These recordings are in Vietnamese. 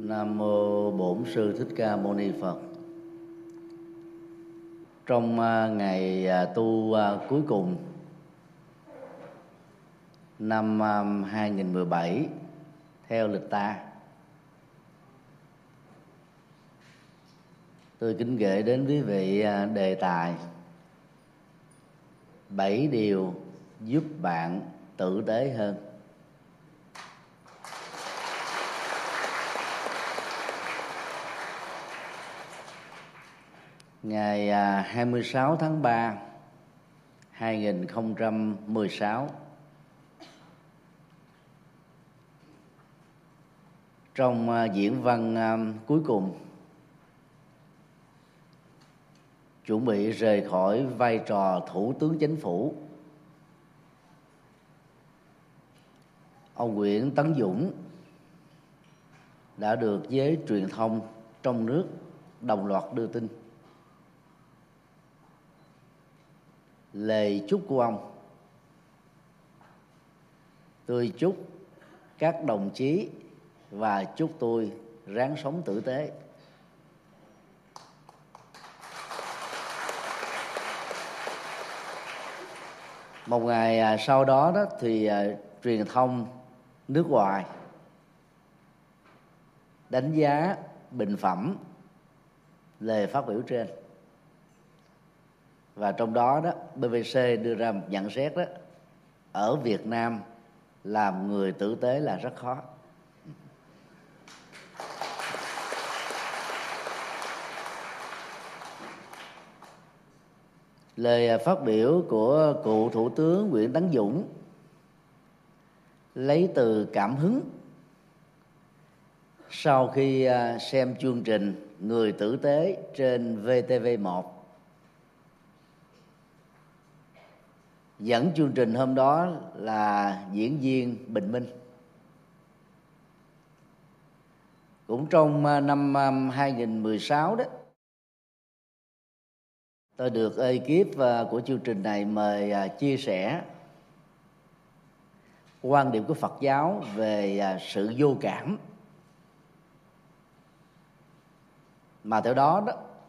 Nam mô Bổn Sư Thích Ca Mâu Ni Phật. Trong ngày tu cuối cùng năm 2017 theo lịch ta, tôi kính gửi đến quý vị đề tài 7 điều giúp bạn tử tế hơn. Ngày 26 tháng 3 2016, trong diễn văn cuối cùng, chuẩn bị rời khỏi vai trò Thủ tướng Chính phủ, ông Nguyễn Tấn Dũng đã được giới truyền thông trong nước đồng loạt đưa tin. Lời chúc của ông: tôi chúc các đồng chí và chúc tôi ráng sống tử tế. Một ngày sau đó thì truyền thông nước ngoài đánh giá bình phẩm lời phát biểu trên, và trong đó BBC đưa ra một nhận xét ở Việt Nam làm người tử tế là rất khó. Lời phát biểu của cựu Thủ tướng Nguyễn Tấn Dũng lấy từ cảm hứng sau khi xem chương trình Người Tử Tế trên VTV1. Dẫn chương trình hôm đó là diễn viên Bình Minh. Cũng trong năm 2016 tôi được ekip của chương trình này mời chia sẻ quan điểm của Phật giáo về sự vô cảm, mà theo đó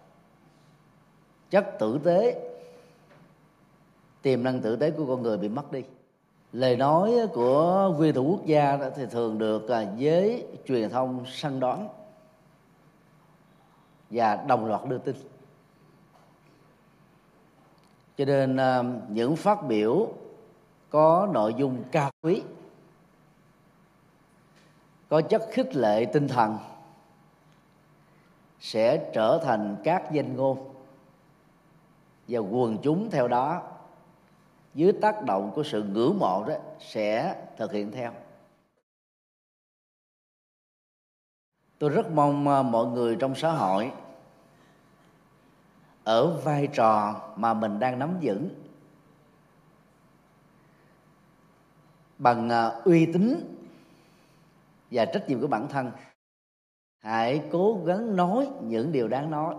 chất tử tế, tiềm năng tử tế của con người bị mất đi. Lời nói của nguyên thủ quốc gia thì thường được giới truyền thông săn đón và đồng loạt đưa tin. Cho nên những phát biểu có nội dung cao quý, có chất khích lệ tinh thần sẽ trở thành các danh ngôn, và quần chúng theo đó dưới tác động của sự ngưỡng mộ sẽ thực hiện theo. Tôi rất mong mọi người trong xã hội ở vai trò mà mình đang nắm giữ, bằng uy tín và trách nhiệm của bản thân, hãy cố gắng nói những điều đáng nói,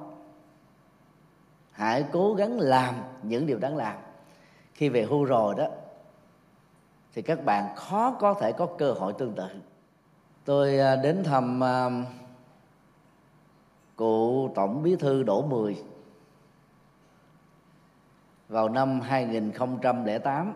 hãy cố gắng làm những điều đáng làm. Khi về hưu rồi thì các bạn khó có thể có cơ hội tương tự. Tôi đến thăm cụ Tổng Bí thư Đỗ Mười vào năm 2008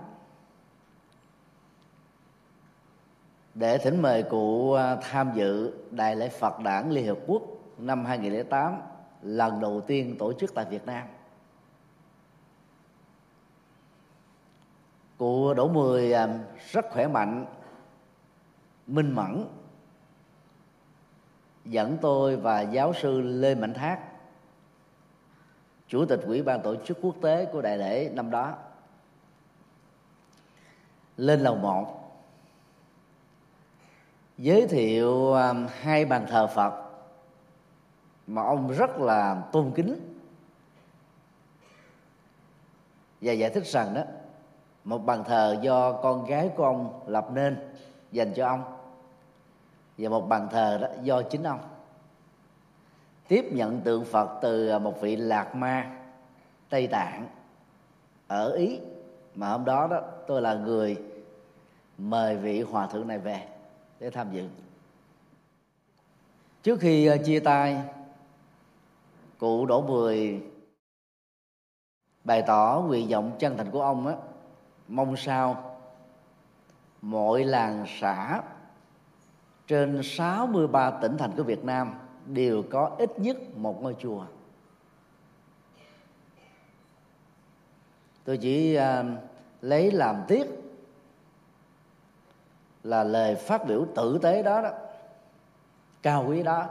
để thỉnh mời cụ tham dự Đại lễ Phật Đản Liên Hợp Quốc năm 2008, lần đầu tiên tổ chức tại Việt Nam. Cụ Đỗ Mười rất khỏe mạnh, minh mẫn, dẫn tôi và giáo sư Lê Mạnh Thác, Chủ tịch Ủy ban tổ chức quốc tế của đại lễ năm đó, lên lầu 1 giới thiệu 2 bàn thờ Phật mà ông rất là tôn kính, và giải thích rằng một bàn thờ do con gái của ông lập nên dành cho ông, và một bàn thờ do chính ông. Tiếp nhận tượng Phật từ một vị Lạc Ma Tây Tạng ở Ý, mà hôm đó tôi là người mời vị hòa thượng này về để tham dự. Trước khi chia tay, cụ Đỗ Mười bày tỏ nguyện vọng chân thành của ông mong sao mọi làng xã trên 63 tỉnh thành của Việt Nam đều có ít nhất một ngôi chùa. Tôi chỉ lấy làm tiếc là lời phát biểu tử tế đó, cao quý đó,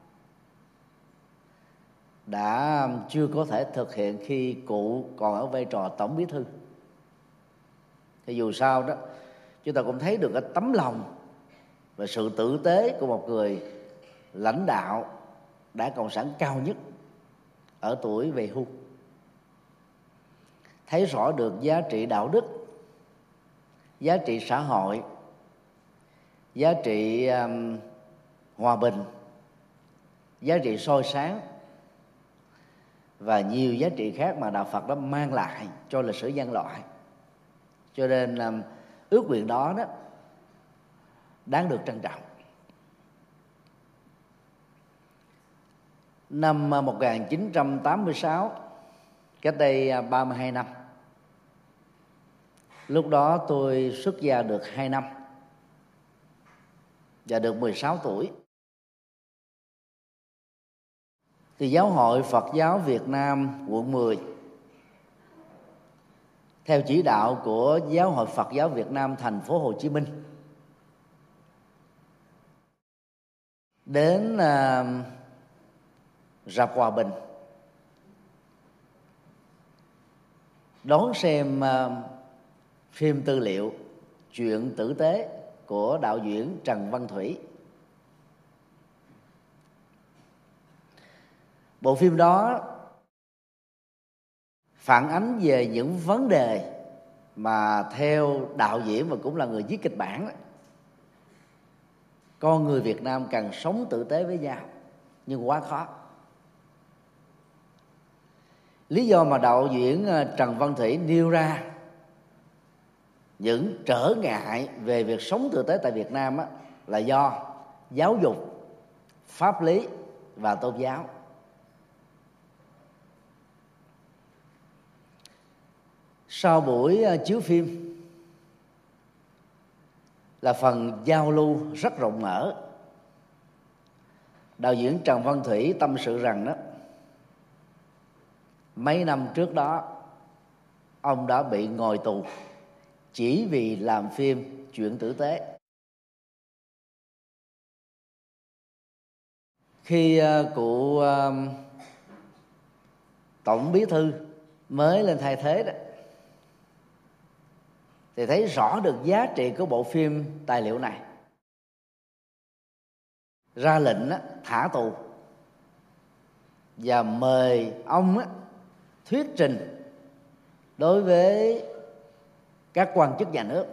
đã chưa có thể thực hiện khi cụ còn ở vai trò tổng bí thư. Thì dù sao đó, chúng ta cũng thấy được cái tấm lòng và sự tử tế của một người lãnh đạo Đảng Cộng sản cao nhất ở tuổi về hưu, thấy rõ được giá trị đạo đức, giá trị xã hội, giá trị hòa bình, giá trị soi sáng và nhiều giá trị khác mà đạo Phật đã mang lại cho lịch sử nhân loại. Cho nên ước nguyện đó đáng được trân trọng. Năm 1986, cách đây 32 năm, lúc đó tôi xuất gia được 2 năm và được 16 tuổi. Thì Giáo hội Phật giáo Việt Nam quận 10 theo chỉ đạo của Giáo hội Phật giáo Việt Nam thành phố Hồ Chí Minh đến rạp Hòa Bình đón xem phim tư liệu Chuyện tử tế của đạo diễn Trần Văn Thủy. Bộ phim đó phản ánh về những vấn đề mà theo đạo diễn và cũng là người viết kịch bản, con người Việt Nam cần sống tử tế với nhau nhưng quá khó. Lý do mà đạo diễn Trần Văn Thủy nêu ra những trở ngại về việc sống tử tế tại Việt Nam là do giáo dục, pháp lý và tôn giáo. Sau buổi chiếu phim là phần giao lưu rất rộng mở. Đạo diễn Trần Văn Thủy tâm sự rằng mấy năm trước đó ông đã bị ngồi tù chỉ vì làm phim Chuyện tử tế. Khi cụ tổng bí thư mới lên thay thế đó, thì thấy rõ được giá trị của bộ phim tài liệu này, ra lệnh thả tù và mời ông thuyết trình đối với các quan chức nhà nước,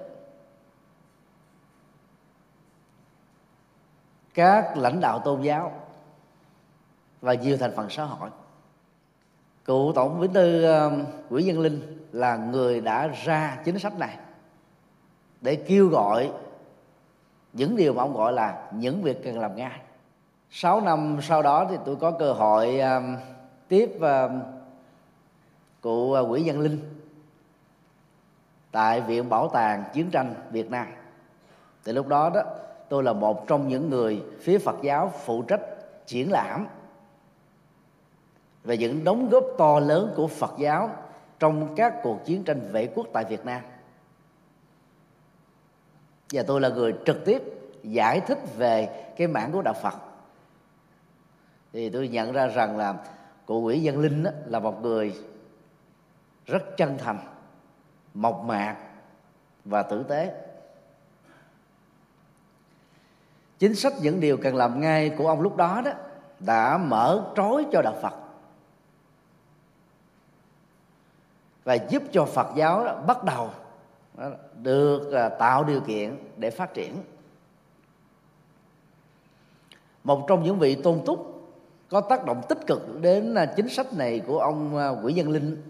các lãnh đạo tôn giáo và nhiều thành phần xã hội. Cựu tổng bí thư Nguyễn Văn Linh là người đã ra chính sách này để kêu gọi những điều mà ông gọi là những việc cần làm ngay. 6 năm sau đó thì tôi có cơ hội tiếp cụ Nguyễn Văn Linh tại Viện Bảo tàng Chiến tranh Việt Nam. Từ lúc đó tôi là một trong những người phía Phật giáo phụ trách triển lãm về những đóng góp to lớn của Phật giáo trong các cuộc chiến tranh vệ quốc tại Việt Nam. Và tôi là người trực tiếp giải thích về cái mảng của đạo Phật. Thì tôi nhận ra rằng là cụ Nguyễn Văn Linh là một người rất chân thành, mộc mạc và tử tế. Chính sách những điều cần làm ngay của ông lúc đó đã mở trối cho đạo Phật và giúp cho Phật giáo bắt đầu được tạo điều kiện để phát triển. Một trong những vị tôn túc có tác động tích cực đến chính sách này của ông Nguyễn Văn Linh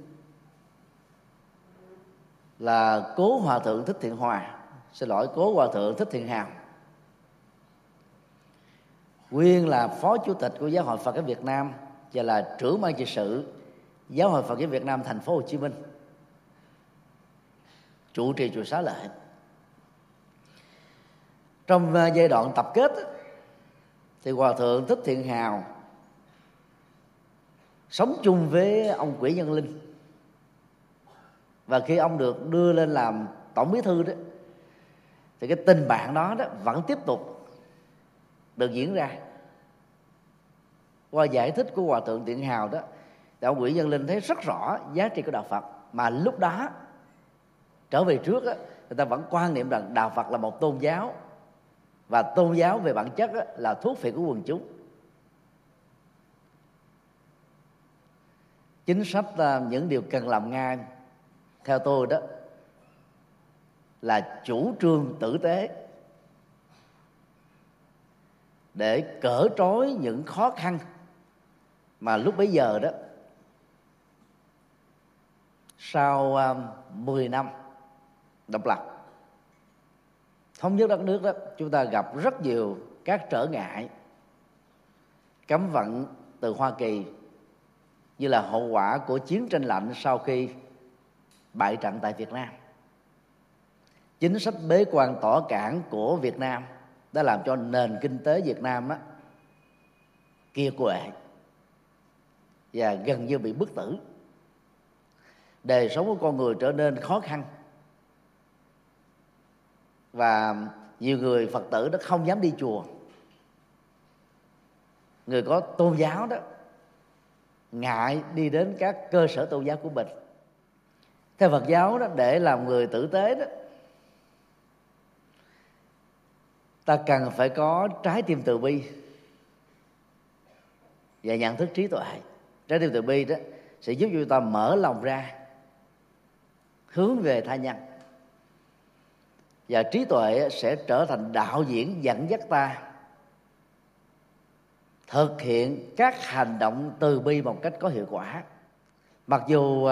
là cố Hòa thượng Thích Thiện Hòa, cố Hòa thượng Thích Thiện Hào. nguyên là phó chủ tịch của Giáo hội Phật giáo Việt Nam và là trưởng ban trị sự Giáo hội Phật giáo Việt Nam thành phố Hồ Chí Minh, trụ trì chùa Xá Lợi. Trong giai đoạn tập kết thì Hòa thượng Thích Thiện Hào sống chung với ông Quỷ Nhân Linh, và khi ông được đưa lên làm tổng bí thư đó, thì cái tình bạn đó vẫn tiếp tục được diễn ra. Qua giải thích của Hòa thượng Thiện Hào đó, thì ông Quỷ Nhân Linh thấy rất rõ giá trị của đạo Phật, mà lúc đó trở về trước đó, người ta vẫn quan niệm rằng đạo Phật là một tôn giáo, và tôn giáo về bản chất là thuốc phiện của quần chúng. Chính sách những điều cần làm ngay theo tôi đó là chủ trương tử tế để cỡ trói những khó khăn mà lúc bấy giờ đó, sau 10 năm độc lập thống nhất đất nước đó, chúng ta gặp rất nhiều các trở ngại, cấm vận từ Hoa Kỳ, như là hậu quả của chiến tranh lạnh sau khi bại trận tại Việt Nam. Chính sách bế quan tỏ cản của Việt Nam đã làm cho nền kinh tế Việt Nam kiệt quệ và gần như bị bức tử. Đời sống của con người trở nên khó khăn, và nhiều người Phật tử đó không dám đi chùa. Người có tôn giáo đó ngại đi đến các cơ sở tôn giáo của mình. Theo Phật giáo đó, để làm người tử tế đó, ta cần phải có trái tim từ bi và nhận thức trí tuệ. Trái tim từ bi đó sẽ giúp chúng ta mở lòng ra hướng về tha nhân, và trí tuệ sẽ trở thành đạo diễn dẫn dắt ta thực hiện các hành động từ bi một cách có hiệu quả. Mặc dù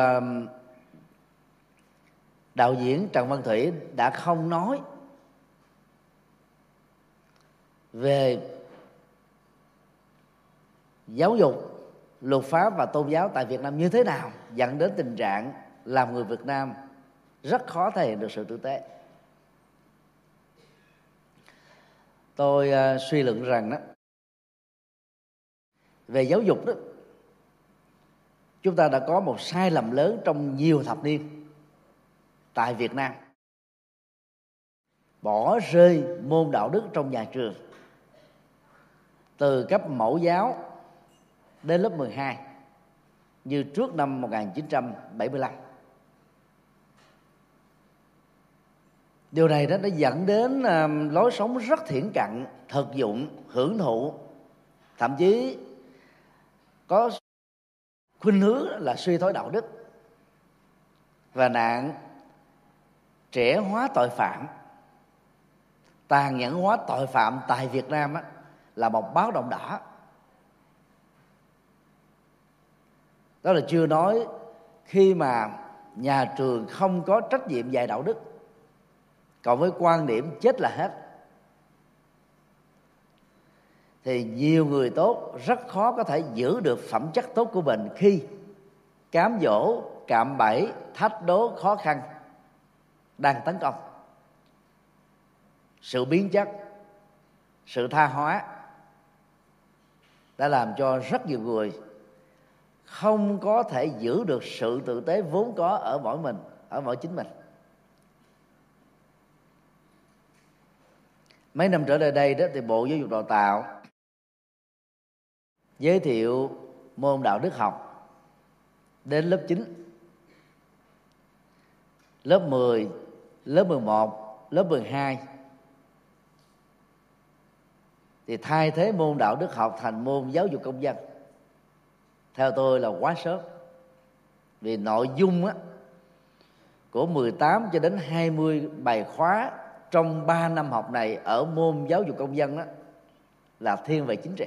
đạo diễn Trần Văn Thủy đã không nói về giáo dục, luật pháp và tôn giáo tại Việt Nam như thế nào dẫn đến tình trạng làm người Việt Nam rất khó thể hiện được sự tử tế. Tôi suy luận rằng đó, về giáo dục đó, chúng ta đã có một sai lầm lớn trong nhiều thập niên tại Việt Nam. Bỏ rơi môn đạo đức trong nhà trường từ cấp mẫu giáo đến lớp 12 như trước năm 1975. Điều này đó đã dẫn đến lối sống rất thiển cận, thực dụng, hưởng thụ, thậm chí có khuynh hướng là suy thoái đạo đức, và nạn trẻ hóa tội phạm, tàn nhẫn hóa tội phạm tại Việt Nam là một báo động đỏ. Đó là chưa nói khi mà nhà trường không có trách nhiệm dạy đạo đức, còn với quan điểm chết là hết, thì nhiều người tốt rất khó có thể giữ được phẩm chất tốt của mình khi cám dỗ, cạm bẫy, thách đố khó khăn đang tấn công. Sự biến chất, sự tha hóa đã làm cho rất nhiều người không có thể giữ được sự tử tế vốn có ở mỗi mình, ở mỗi chính mình. Mấy năm trở lại đây đó, thì Bộ Giáo dục Đào tạo giới thiệu môn đạo đức học đến lớp 9, lớp 10, lớp 11, lớp 12, thì thay thế môn đạo đức học thành môn giáo dục công dân. Theo tôi là quá sớm, vì nội dung của 18 cho đến 20 bài khóa trong 3 năm học này ở môn giáo dục công dân là thiên về chính trị.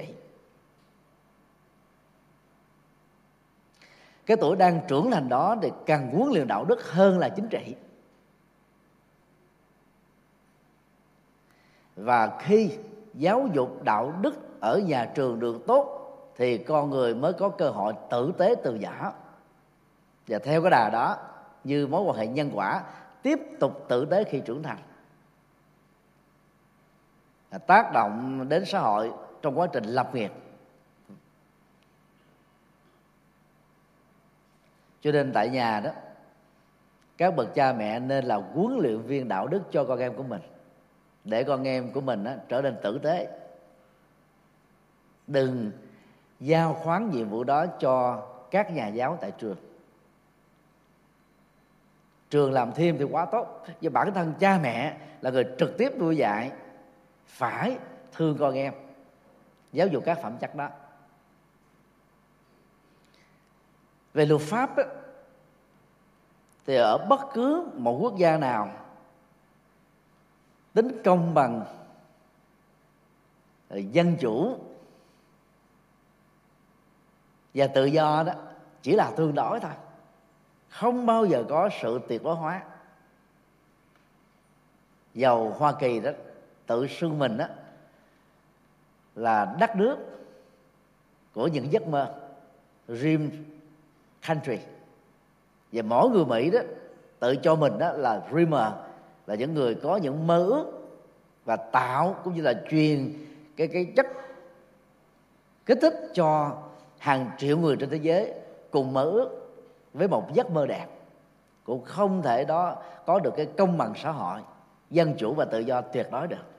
Cái tuổi đang trưởng thành đó thì cần huấn luyện đạo đức hơn là chính trị. Và khi giáo dục đạo đức ở nhà trường được tốt thì con người mới có cơ hội tử tế từ nhỏ, và theo cái đà đó, như mối quan hệ nhân quả, tiếp tục tử tế khi trưởng thành, tác động đến xã hội trong quá trình lập nghiệp. Cho nên tại nhà đó, các bậc cha mẹ nên là huấn luyện viên đạo đức cho con em của mình, để con em của mình trở nên tử tế. Đừng giao khoán nhiệm vụ đó cho các nhà giáo tại trường. Trường làm thêm thì quá tốt, nhưng bản thân cha mẹ là người trực tiếp nuôi dạy phải thương con em, giáo dục các phẩm chất đó. Về luật pháp đó, thì ở bất cứ một quốc gia nào, tính công bằng, dân chủ và tự do đó chỉ là tương đối thôi, không bao giờ có sự tuyệt đối hóa. Dầu Hoa Kỳ đó tự xưng mình đó là đất nước của những giấc mơ, dream country, và mỗi người Mỹ đó tự cho mình đó là dreamer, là những người có những mơ ước và tạo cũng như là truyền cái chất kích thích cho hàng triệu người trên thế giới cùng mơ ước với một giấc mơ đẹp. Cũng không thể đó có được cái công bằng xã hội, dân chủ và tự do tuyệt đối được.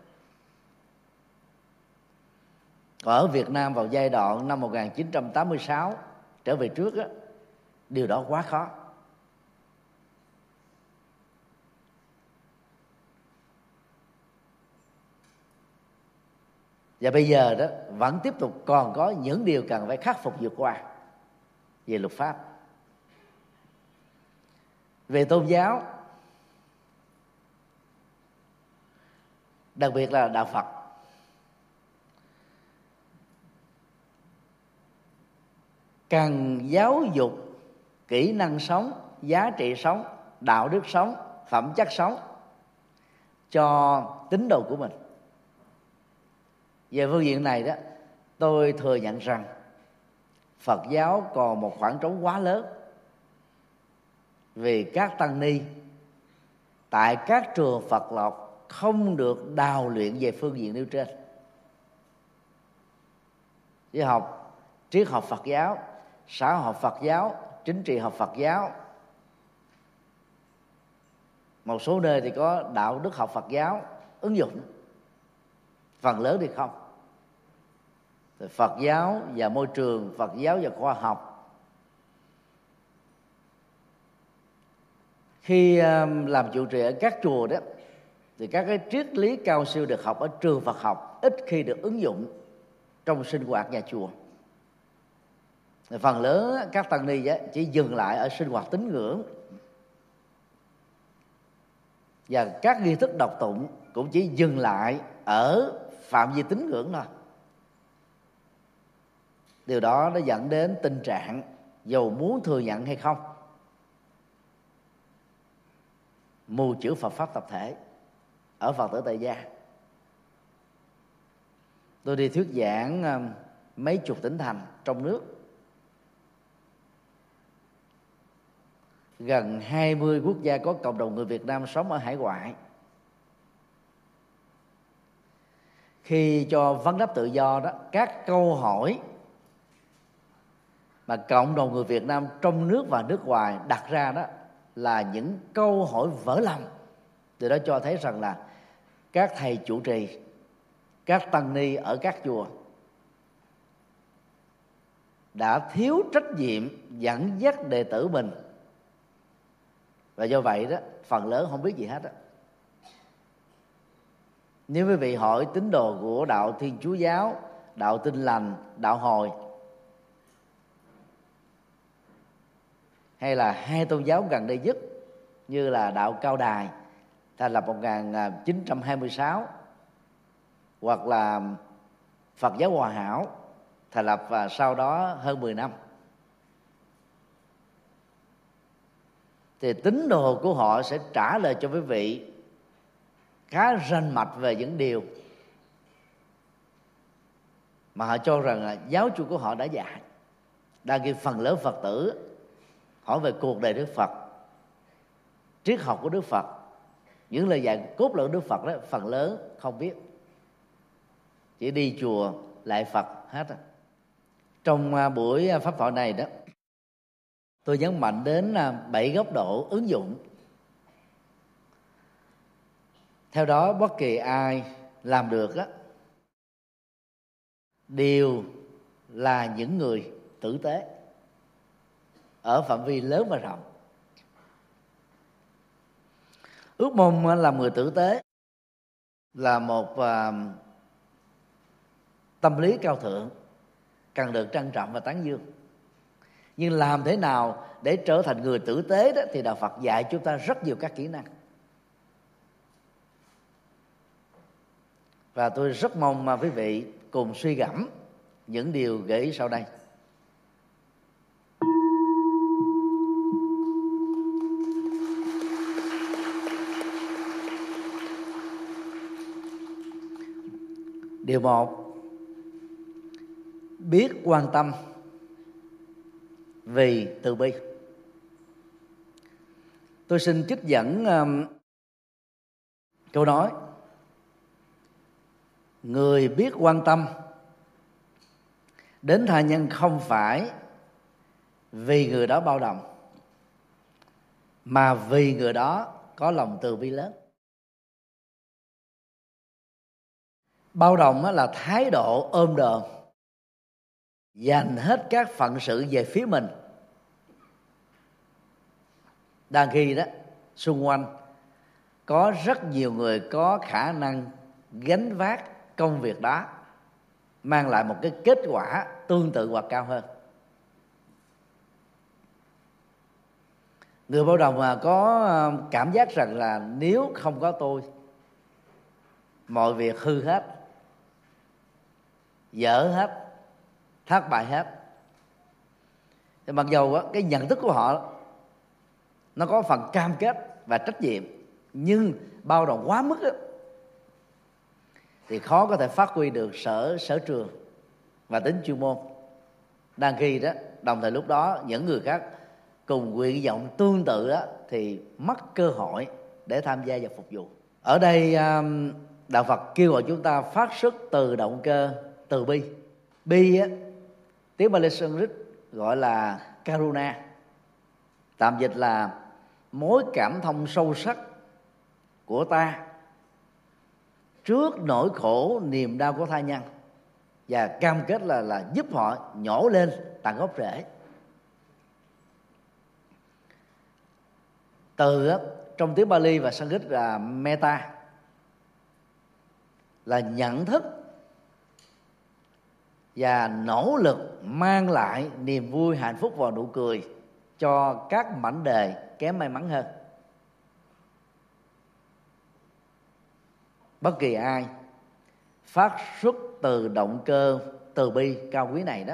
Còn ở Việt Nam vào giai đoạn năm 1986 trở về trước đó, điều đó quá khó. Và bây giờ đó vẫn tiếp tục còn có những điều cần phải khắc phục vượt qua về luật pháp. Về tôn giáo, đặc biệt là đạo Phật, cần giáo dục kỹ năng sống, giá trị sống, đạo đức sống, phẩm chất sống cho tín đồ của mình. Về phương diện này đó, tôi thừa nhận rằng Phật giáo còn một khoảng trống quá lớn, vì các tăng ni tại các trường Phật học không được đào luyện về phương diện nêu trên. Với học triết học Phật giáo, xã hội học Phật giáo, chính trị học Phật giáo, một số nơi thì có đạo đức học Phật giáo ứng dụng, phần lớn thì không. Phật giáo và môi trường, Phật giáo và khoa học. Khi làm trụ trì ở các chùa đó, thì các cái triết lý cao siêu được học ở trường Phật học ít khi được ứng dụng trong sinh hoạt nhà chùa. Phần lớn các tăng ni chỉ dừng lại ở sinh hoạt tín ngưỡng, và các nghi thức đọc tụng cũng chỉ dừng lại ở phạm vi tín ngưỡng thôi. Điều đó nó dẫn đến tình trạng dầu muốn thừa nhận hay không, mù chữ Phật pháp tập thể ở Phật tử tại gia. Tôi đi thuyết giảng mấy chục tỉnh thành trong nước, gần 20 quốc gia có cộng đồng người Việt Nam sống ở hải ngoại. Khi cho vấn đáp tự do đó, các câu hỏi mà cộng đồng người Việt Nam trong nước và nước ngoài đặt ra đó là những câu hỏi vỡ lòng. Điều đó cho thấy rằng là các thầy trụ trì, các tăng ni ở các chùa đã thiếu trách nhiệm dẫn dắt đệ tử mình, và do vậy đó phần lớn không biết gì hết đó. Nếu quý vị hỏi tín đồ của đạo Thiên Chúa giáo, đạo Tin Lành, đạo Hồi, hay là hai tôn giáo gần đây nhất như là đạo Cao Đài thành lập 1926, hoặc là Phật giáo Hòa Hảo thành lập và sau đó hơn 10 năm, thì tín đồ của họ sẽ trả lời cho quý vị khá rành mạch về những điều mà họ cho rằng là giáo chủ của họ đã dạy. Đang khi phần lớn Phật tử hỏi về cuộc đời Đức Phật, triết học của Đức Phật, những lời dạy cốt lõi Đức Phật đó, phần lớn không biết, chỉ đi chùa lại Phật hết. Trong buổi pháp thoại này đó, tôi nhấn mạnh đến 7 góc độ ứng dụng. Theo đó, bất kỳ ai làm được đó đều là những người tử tế ở phạm vi lớn và rộng. Ước mong làm người tử tế là một tâm lý cao thượng, cần được trân trọng và tán dương. Nhưng làm thế nào để trở thành người tử tế đó thì Đạo Phật dạy chúng ta rất nhiều các kỹ năng. Và tôi rất mong mà quý vị cùng suy gẫm những điều gợi ý sau đây. Điều 1, biết quan tâm vì từ bi. Tôi xin trích dẫn câu nói: người biết quan tâm đến tha nhân không phải vì người đó bao đồng, mà vì người đó có lòng từ bi lớn. Bao đồng là thái độ ôm đồm, dành hết các phận sự về phía mình, đang khi đó xung quanh có rất nhiều người có khả năng gánh vác công việc đó, mang lại một cái kết quả tương tự hoặc cao hơn. Người bao đồng mà có cảm giác rằng là nếu không có tôi, mọi việc hư hết, dở hết, thất bại hết. Thì mặc dầu cái nhận thức của họ nó có phần cam kết và trách nhiệm, nhưng bao đồng quá mức đó, thì khó có thể phát huy được sở trường và tính chuyên môn. Đang khi đó, đồng thời lúc đó những người khác cùng nguyện vọng tương tự đó thì mất cơ hội để tham gia và phục vụ. Ở đây Đạo Phật kêu gọi chúng ta phát xuất từ động cơ từ bi. Bi á, tiếng Pali Sanskrit gọi là Karuna, tạm dịch là mối cảm thông sâu sắc của ta trước nỗi khổ niềm đau của tha nhân, và cam kết là giúp họ nhổ lên tận gốc rễ. Từ trong tiếng Pali và Sanskrit là metta, là nhận thức và nỗ lực mang lại niềm vui, hạnh phúc và nụ cười cho các mảnh đời kém may mắn hơn. Bất kỳ ai phát xuất từ động cơ từ bi cao quý này đó,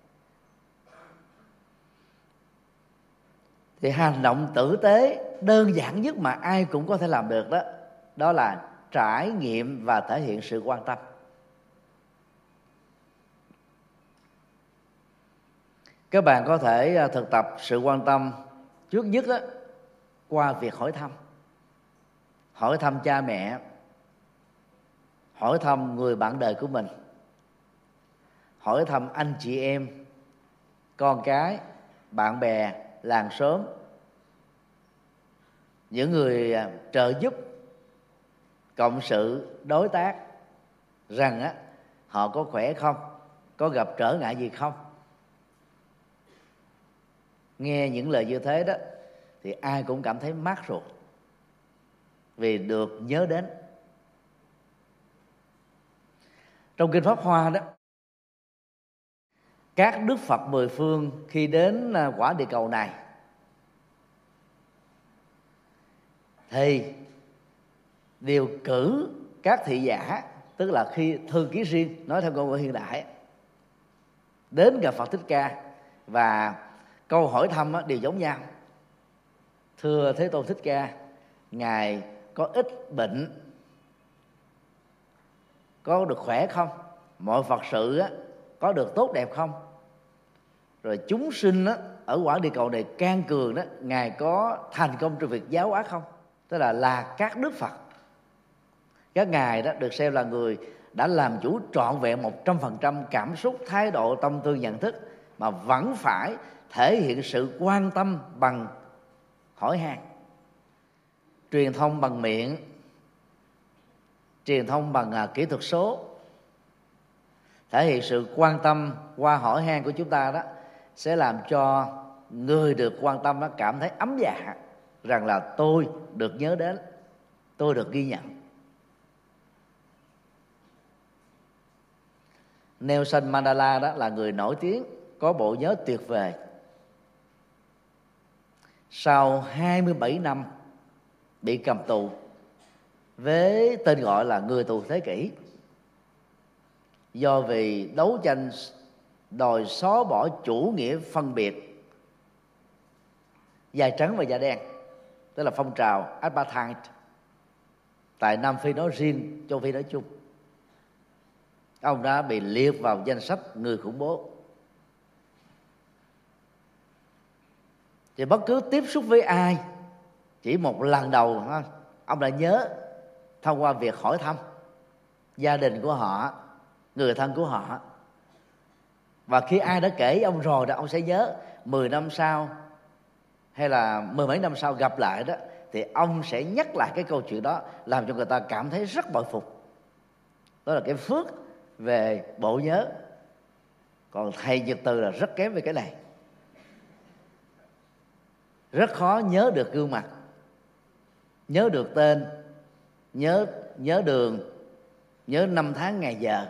thì hành động tử tế đơn giản nhất mà ai cũng có thể làm được đó, đó là trải nghiệm và thể hiện sự quan tâm. Các bạn có thể thực tập sự quan tâm trước nhất đó, qua việc hỏi thăm. Hỏi thăm cha mẹ, hỏi thăm người bạn đời của mình, hỏi thăm anh chị em, con cái, bạn bè, làng xóm, những người trợ giúp, cộng sự, đối tác, rằng họ có khỏe không, có gặp trở ngại gì không. Nghe những lời như thế đó thì ai cũng cảm thấy mát ruột, vì được nhớ đến. Trong kinh Pháp Hoa đó, các đức Phật mười phương khi đến quả địa cầu này thì đều cử các thị giả, tức là khi thư ký riêng, nói theo ngôn ngữ hiện đại, đến gặp Phật Thích Ca, và câu hỏi thăm đều giống nhau. Thưa Thế Tôn Thích Ca, Ngài có ít bệnh, có được khỏe không? Mọi Phật sự có được tốt đẹp không? Rồi chúng sinh đó, ở quả địa cầu này can cường đó, Ngài có thành công trong việc giáo hóa không? Tức là các đức Phật, các ngài đó được xem là người đã làm chủ trọn vẹn 100% cảm xúc, thái độ, tâm tư, nhận thức, mà vẫn phải thể hiện sự quan tâm bằng hỏi han. Truyền thông bằng miệng, truyền thông bằng kỹ thuật số, thể hiện sự quan tâm qua hỏi han của chúng ta đó, sẽ làm cho người được quan tâm đó cảm thấy ấm dạ rằng là tôi được nhớ đến, tôi được ghi nhận. Nelson Mandela đó là người nổi tiếng, có bộ nhớ tuyệt vời. Sau 27 năm bị cầm tù với tên gọi là người tù thế kỷ, do vì đấu tranh đòi xóa bỏ chủ nghĩa phân biệt da trắng và da đen, tức là phong trào apartheid tại Nam Phi nói riêng, châu Phi nói chung, ông đã bị liệt vào danh sách người khủng bố. Thì bất cứ tiếp xúc với ai chỉ một lần đầu, ông đã nhớ thông qua việc hỏi thăm gia đình của họ, người thân của họ. Và khi ai đã kể ông rồi đó, ông sẽ nhớ 10 năm sau hay là 10 mấy năm sau gặp lại đó, thì ông sẽ nhắc lại cái câu chuyện đó, làm cho người ta cảm thấy rất bội phục. Đó là cái phước về bộ nhớ. Còn thầy Nhật Từ là rất kém về cái này, rất khó nhớ được gương mặt, nhớ được tên, nhớ đường, nhớ năm tháng ngày giờ.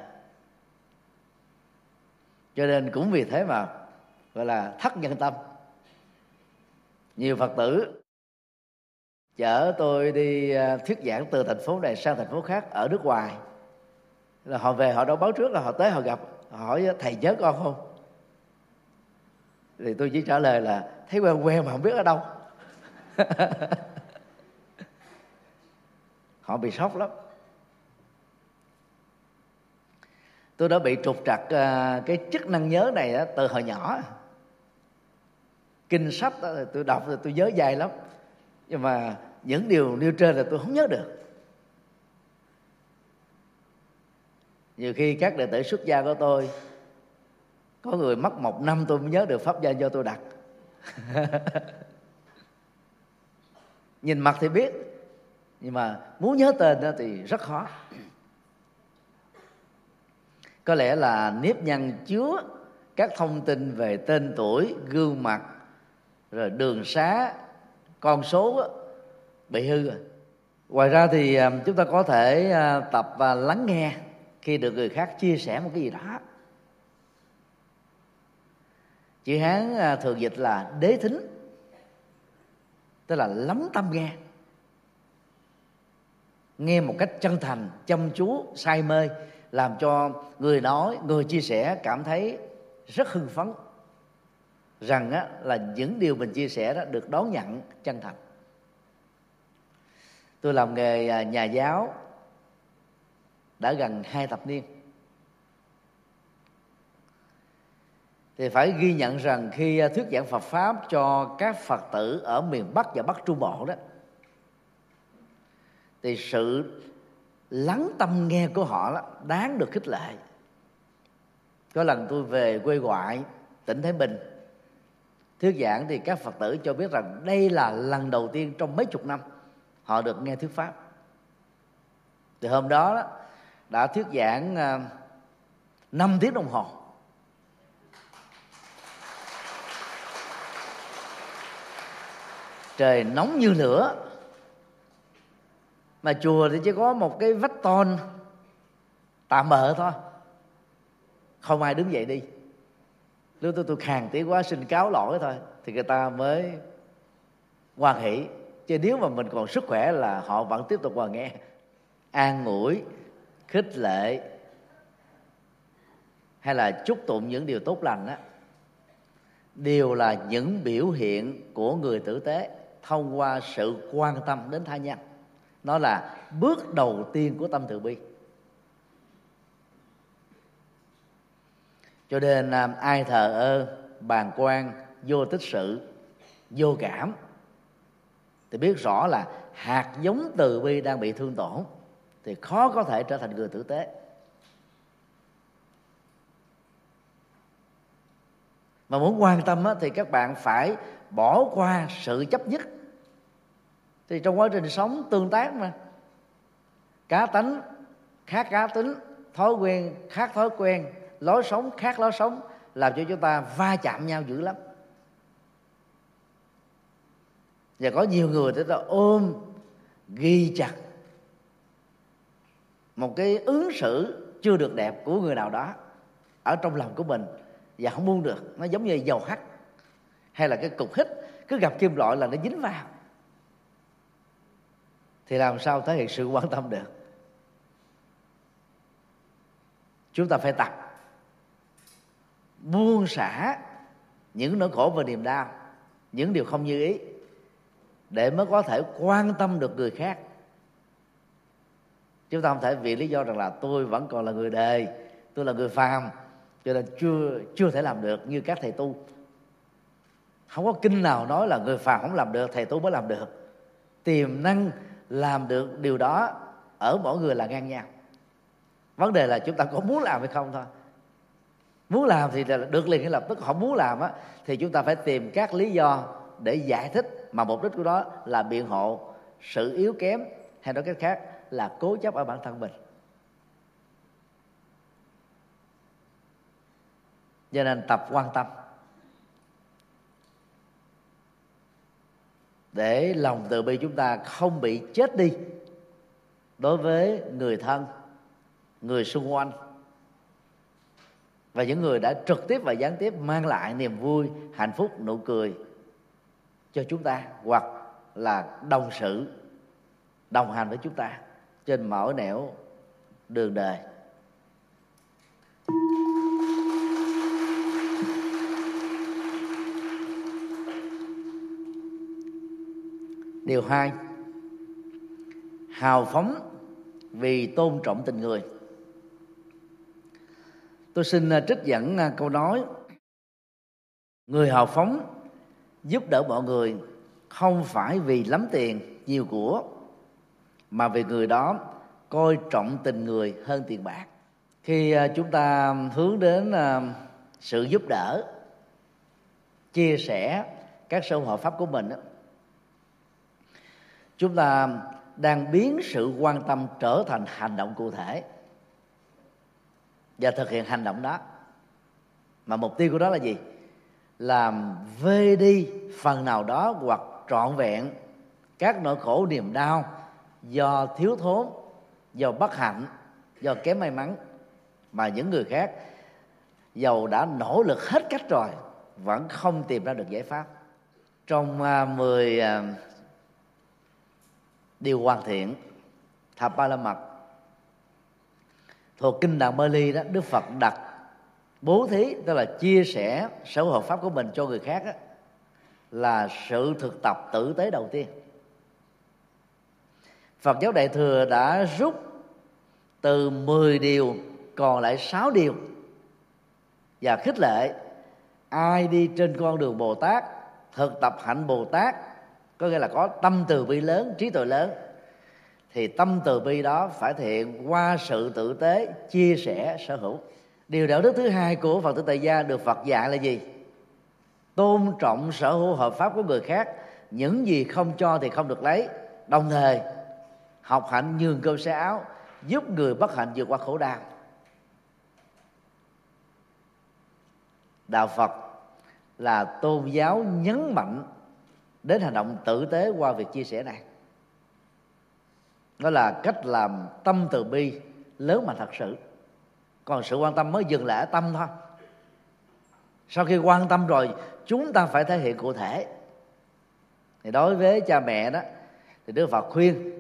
Cho nên cũng vì thế mà gọi là thất nhân tâm. Nhiều Phật tử chở tôi đi thuyết giảng từ thành phố này sang thành phố khác ở nước ngoài, là họ về họ đâu báo trước, là họ tới họ gặp, họ hỏi thầy nhớ con không? Thì tôi chỉ trả lời là thấy quen quen mà không biết ở đâu. Họ bị sốc lắm. Tôi đã bị trục trặc cái chức năng nhớ này đó, từ hồi nhỏ. Kinh sách đó, tôi đọc thì tôi nhớ dài lắm, nhưng mà những điều nêu trên là tôi không nhớ được. Nhiều khi các đệ tử xuất gia của tôi, có người mất 1 năm tôi mới nhớ được pháp danh do tôi đặt. Nhìn mặt thì biết, nhưng mà muốn nhớ tên đó thì rất khó. Có lẽ là nếp nhăn chứa các thông tin về tên tuổi, gương mặt, rồi đường xá, con số đó, bị hư rồi. Ngoài ra thì chúng ta có thể tập lắng nghe khi được người khác chia sẻ một cái gì đó. Chữ Hán thường dịch là đế thính, tức là lắng tâm nghe một cách chân thành, chăm chú, say mê, làm cho người nói, người chia sẻ cảm thấy rất hưng phấn rằng là những điều mình chia sẻ đó được đón nhận chân thành. Tôi làm nghề nhà giáo đã gần 2 thập niên, thì phải ghi nhận rằng khi thuyết giảng Phật Pháp cho các Phật tử ở miền Bắc và Bắc Trung Bộ đó, thì sự lắng tâm nghe của họ đó đáng được khích lệ. Có lần tôi về quê ngoại tỉnh Thái Bình thuyết giảng, thì các Phật tử cho biết rằng đây là lần đầu tiên trong mấy chục năm họ được nghe thuyết Pháp. Từ hôm đó đã thuyết giảng 5 tiếng đồng hồ. Trời nóng như lửa, mà chùa thì chỉ có một cái vách tôn tạm bợ thôi, không ai đứng dậy đi. Lúc tôi khàn tiếng quá xin cáo lỗi thôi, thì người ta mới hoan hỷ. Chứ nếu mà mình còn sức khỏe là họ vẫn tiếp tục vào nghe, an ủi, khích lệ, hay là chúc tụng những điều tốt lành á, đều là những biểu hiện của người tử tế thông qua sự quan tâm đến tha nhân. Nó là bước đầu tiên của tâm từ bi. Cho nên ai thờ ơ, bàng quan, vô tích sự, vô cảm thì biết rõ là hạt giống từ bi đang bị thương tổn, thì khó có thể trở thành người tử tế. Mà muốn quan tâm thì các bạn phải bỏ qua sự chấp nhất. Thì trong quá trình sống tương tác mà, cá tánh khác cá tính, thói quen khác thói quen, lối sống khác lối sống, làm cho chúng ta va chạm nhau dữ lắm. Và có nhiều người thì ta ôm ghi chặt một cái ứng xử chưa được đẹp của người nào đó ở trong lòng của mình và không buông được. Nó giống như dầu hắt hay là cái cục hít, cứ gặp kim loại là nó dính vào, thì làm sao thể hiện sự quan tâm được. Chúng ta phải tập buông xả những nỗi khổ và niềm đau, những điều không như ý, để mới có thể quan tâm được người khác. Chúng ta không thể vì lý do rằng là tôi vẫn còn là người đời, tôi là người phàm, cho nên chưa thể làm được như các thầy tu. Không có kinh nào nói là người phàm không làm được, thầy tu mới làm được. Tiềm năng làm được điều đó ở mỗi người là ngang nhau. Vấn đề là chúng ta có muốn làm hay không thôi. Muốn làm thì được liền ngay lập tức, không muốn làm thì chúng ta phải tìm các lý do để giải thích, mà mục đích của đó là biện hộ sự yếu kém, hay nói cách khác là cố chấp ở bản thân mình. Cho nên tập quan tâm để lòng từ bi chúng ta không bị chết đi đối với người thân, người xung quanh và những người đã trực tiếp và gián tiếp mang lại niềm vui, hạnh phúc, nụ cười cho chúng ta, hoặc là đồng sự, đồng hành với chúng ta trên mỗi nẻo đường đời. Điều 2, hào phóng vì tôn trọng tình người. Tôi xin trích dẫn câu nói: người hào phóng giúp đỡ mọi người không phải vì lắm tiền, nhiều của, mà vì người đó coi trọng tình người hơn tiền bạc. Khi chúng ta hướng đến sự giúp đỡ, chia sẻ các sở hữu hợp pháp của mình, chúng ta đang biến sự quan tâm trở thành hành động cụ thể và thực hiện hành động đó. Mà mục tiêu của đó là gì? Làm vơi đi phần nào đó hoặc trọn vẹn các nỗi khổ niềm đau do thiếu thốn, do bất hạnh, do kém may mắn mà những người khác dầu đã nỗ lực hết cách rồi vẫn không tìm ra được giải pháp. Trong 10 điều hoàn thiện thập ba la mật thuộc kinh Tạng Bali đó, Đức Phật đặt bố thí, tức là chia sẻ sở hữu hợp pháp của mình cho người khác đó, là sự thực tập tử tế đầu tiên. Phật giáo Đại thừa đã rút từ 10 điều còn lại 6 điều và khích lệ ai đi trên con đường Bồ Tát, thực tập hạnh Bồ Tát, có nghĩa là có tâm từ bi lớn, trí tuệ lớn, thì tâm từ bi đó phải thể hiện qua sự tử tế, chia sẻ sở hữu. Điều đạo đức thứ 2 của Phật tử tại gia được Phật dạy là gì? Tôn trọng sở hữu hợp pháp của người khác, những gì không cho thì không được lấy, đồng thời học hạnh nhường cơm xẻ áo, giúp người bất hạnh vượt qua khổ đau. Đạo Phật là tôn giáo nhấn mạnh đến hành động tử tế qua việc chia sẻ này. Đó là cách làm tâm từ bi lớn mạnh thật sự. Còn sự quan tâm mới dừng lại ở tâm thôi. Sau khi quan tâm rồi, chúng ta phải thể hiện cụ thể. Thì đối với cha mẹ đó, thì Đức Phật khuyên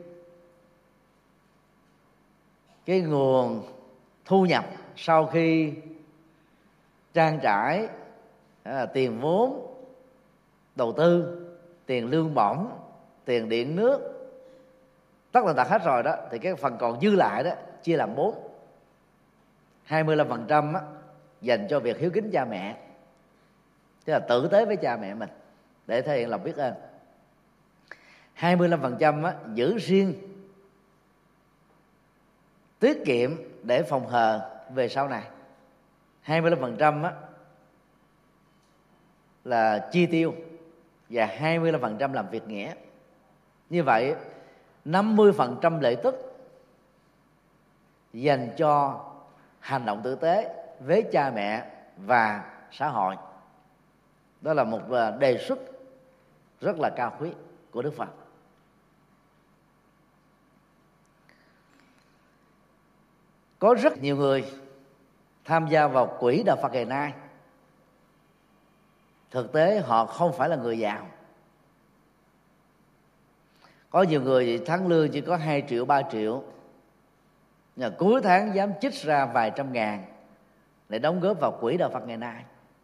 cái nguồn thu nhập sau khi trang trải tiền vốn đầu tư, tiền lương bổng, tiền điện nước, tất là đặt hết rồi đó, thì cái phần còn dư lại đó chia làm 4. 25% dành cho việc hiếu kính cha mẹ, tức là tử tế với cha mẹ mình để thể hiện lòng biết ơn. 25% giữ riêng tiết kiệm để phòng hờ về sau này. 25% là chi tiêu và 25% làm việc nghĩa. Như vậy 50% lợi tức dành cho hành động tử tế với cha mẹ và xã hội. Đó là một đề xuất rất là cao quý của Đức Phật. Có rất nhiều người tham gia vào quỹ Đạo Phật ngày nay, thực tế họ không phải là người giàu. Có nhiều người tháng lương chỉ có 2 triệu, 3 triệu, nhưng cuối tháng dám trích ra vài trăm ngàn để đóng góp vào quỹ Đạo Phật ngày nay.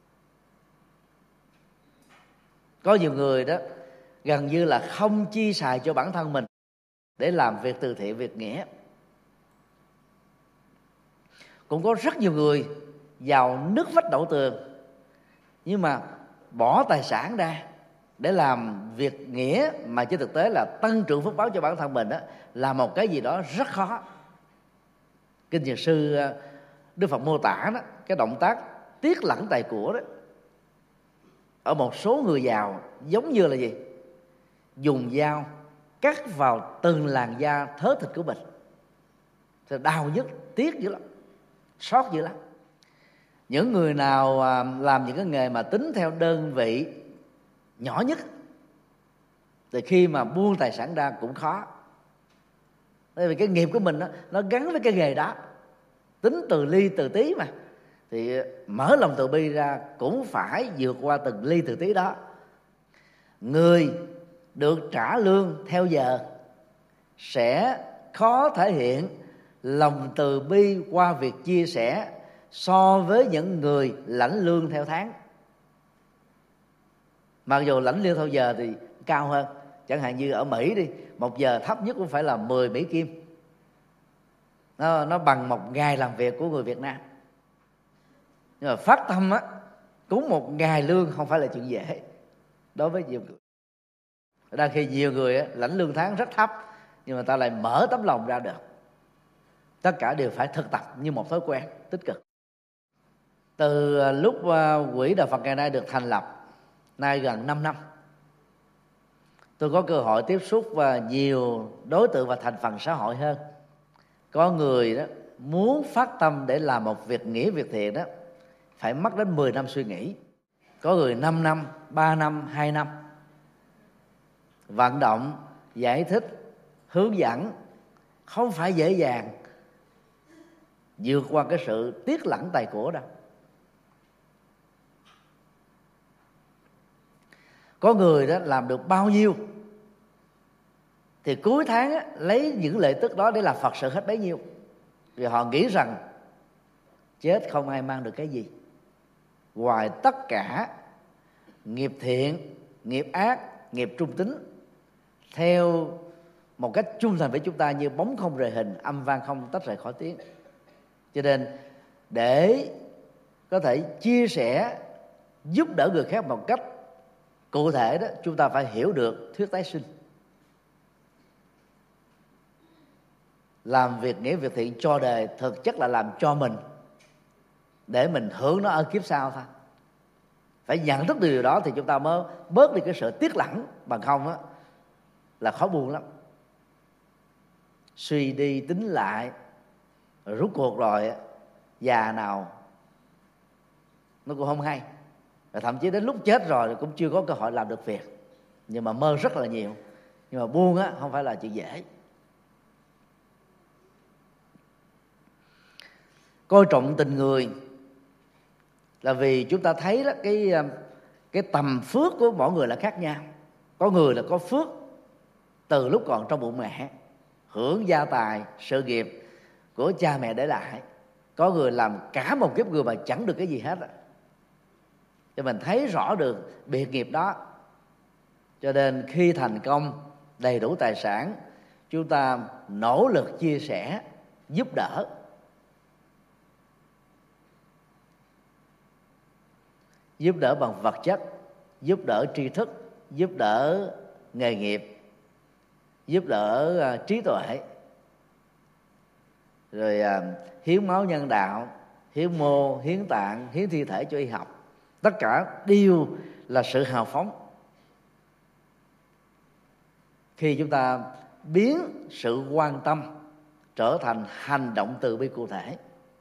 Có nhiều người đó gần như là không chi xài cho bản thân mình để làm việc từ thiện, việc nghĩa. Cũng có rất nhiều người giàu nứt vách đổ tường, nhưng mà bỏ tài sản ra để làm việc nghĩa mà trên thực tế là tăng trưởng phước báo cho bản thân mình đó, là một cái gì đó rất khó. Kinh Dược Sư Đức Phật mô tả đó, cái động tác tiết lẳng tài của đó, ở một số người giàu giống như là gì? Dùng dao cắt vào từng làn da thớ thịt của mình, thì đau nhức, tiếc dữ lắm, xót dữ lắm. Những người nào làm những cái nghề mà tính theo đơn vị nhỏ nhất thì khi mà buông tài sản ra cũng khó. Bởi vì cái nghiệp của mình đó, nó gắn với cái nghề đó, tính từ ly từ tí mà, thì mở lòng từ bi ra cũng phải vượt qua từng ly từ tí đó. Người được trả lương theo giờ sẽ khó thể hiện lòng từ bi qua việc chia sẻ so với những người lãnh lương theo tháng. Mặc dù lãnh lương theo giờ thì cao hơn. Chẳng hạn như ở Mỹ đi, 1 giờ thấp nhất cũng phải là 10 Mỹ Kim. Nó bằng 1 ngày làm việc của người Việt Nam. Nhưng mà phát tâm á, cúng 1 ngày lương không phải là chuyện dễ đối với nhiều người. Đang khi nhiều người á, lãnh lương tháng rất thấp, nhưng mà ta lại mở tấm lòng ra được. Tất cả đều phải thực tập như một thói quen tích cực. Từ lúc quỹ Đạo Phật ngày nay được thành lập, nay gần 5 năm, tôi có cơ hội tiếp xúc và nhiều đối tượng và thành phần xã hội hơn. Có người đó muốn phát tâm để làm một việc nghĩa, việc thiện đó, phải mất đến 10 năm suy nghĩ. Có người 5 năm, 3 năm, 2 năm. Vận động, giải thích, hướng dẫn không phải dễ dàng vượt qua cái sự tiếc lẳng tài của đâu. Có người đó làm được bao nhiêu thì cuối tháng á, lấy những lợi tức đó để làm Phật sự hết bấy nhiêu. Vì họ nghĩ rằng chết không ai mang được cái gì ngoài tất cả nghiệp thiện, nghiệp ác, nghiệp trung tính, theo một cách trung thành với chúng ta như bóng không rời hình, âm vang không tách rời khỏi tiếng. Cho nên để có thể chia sẻ, giúp đỡ người khác một cách cụ thể đó, chúng ta phải hiểu được thuyết tái sinh. Làm việc nghĩa, việc thiện cho đời thực chất là làm cho mình, để mình hưởng nó ở kiếp sau thôi. Phải nhận thức được điều đó thì chúng ta mới bớt đi cái sự tiếc lẳng, bằng không á là khó buông lắm. Suy đi tính lại, rồi rút cuộc rồi già nào nó cũng không hay, và thậm chí đến lúc chết rồi cũng chưa có cơ hội làm được việc, nhưng mà mơ rất là nhiều. Nhưng mà buông á không phải là chuyện dễ. Coi trọng tình người là vì chúng ta thấy đó, cái tầm phước của mỗi người là khác nhau. Có người là có phước từ lúc còn trong bụng mẹ, hưởng gia tài, sự nghiệp của cha mẹ để lại. Có người làm cả một kiếp người mà chẳng được cái gì hết. Cho mình thấy rõ được biệt nghiệp đó. Cho nên khi thành công, đầy đủ tài sản, chúng ta nỗ lực chia sẻ, giúp đỡ. giúp đỡ bằng vật chất, giúp đỡ tri thức, giúp đỡ nghề nghiệp, giúp đỡ trí tuệ, rồi hiến máu nhân đạo, hiến mô, hiến tạng, hiến thi thể cho y học. Tất cả đều là sự hào phóng. Khi chúng ta biến sự quan tâm trở thành hành động từ bi cụ thể,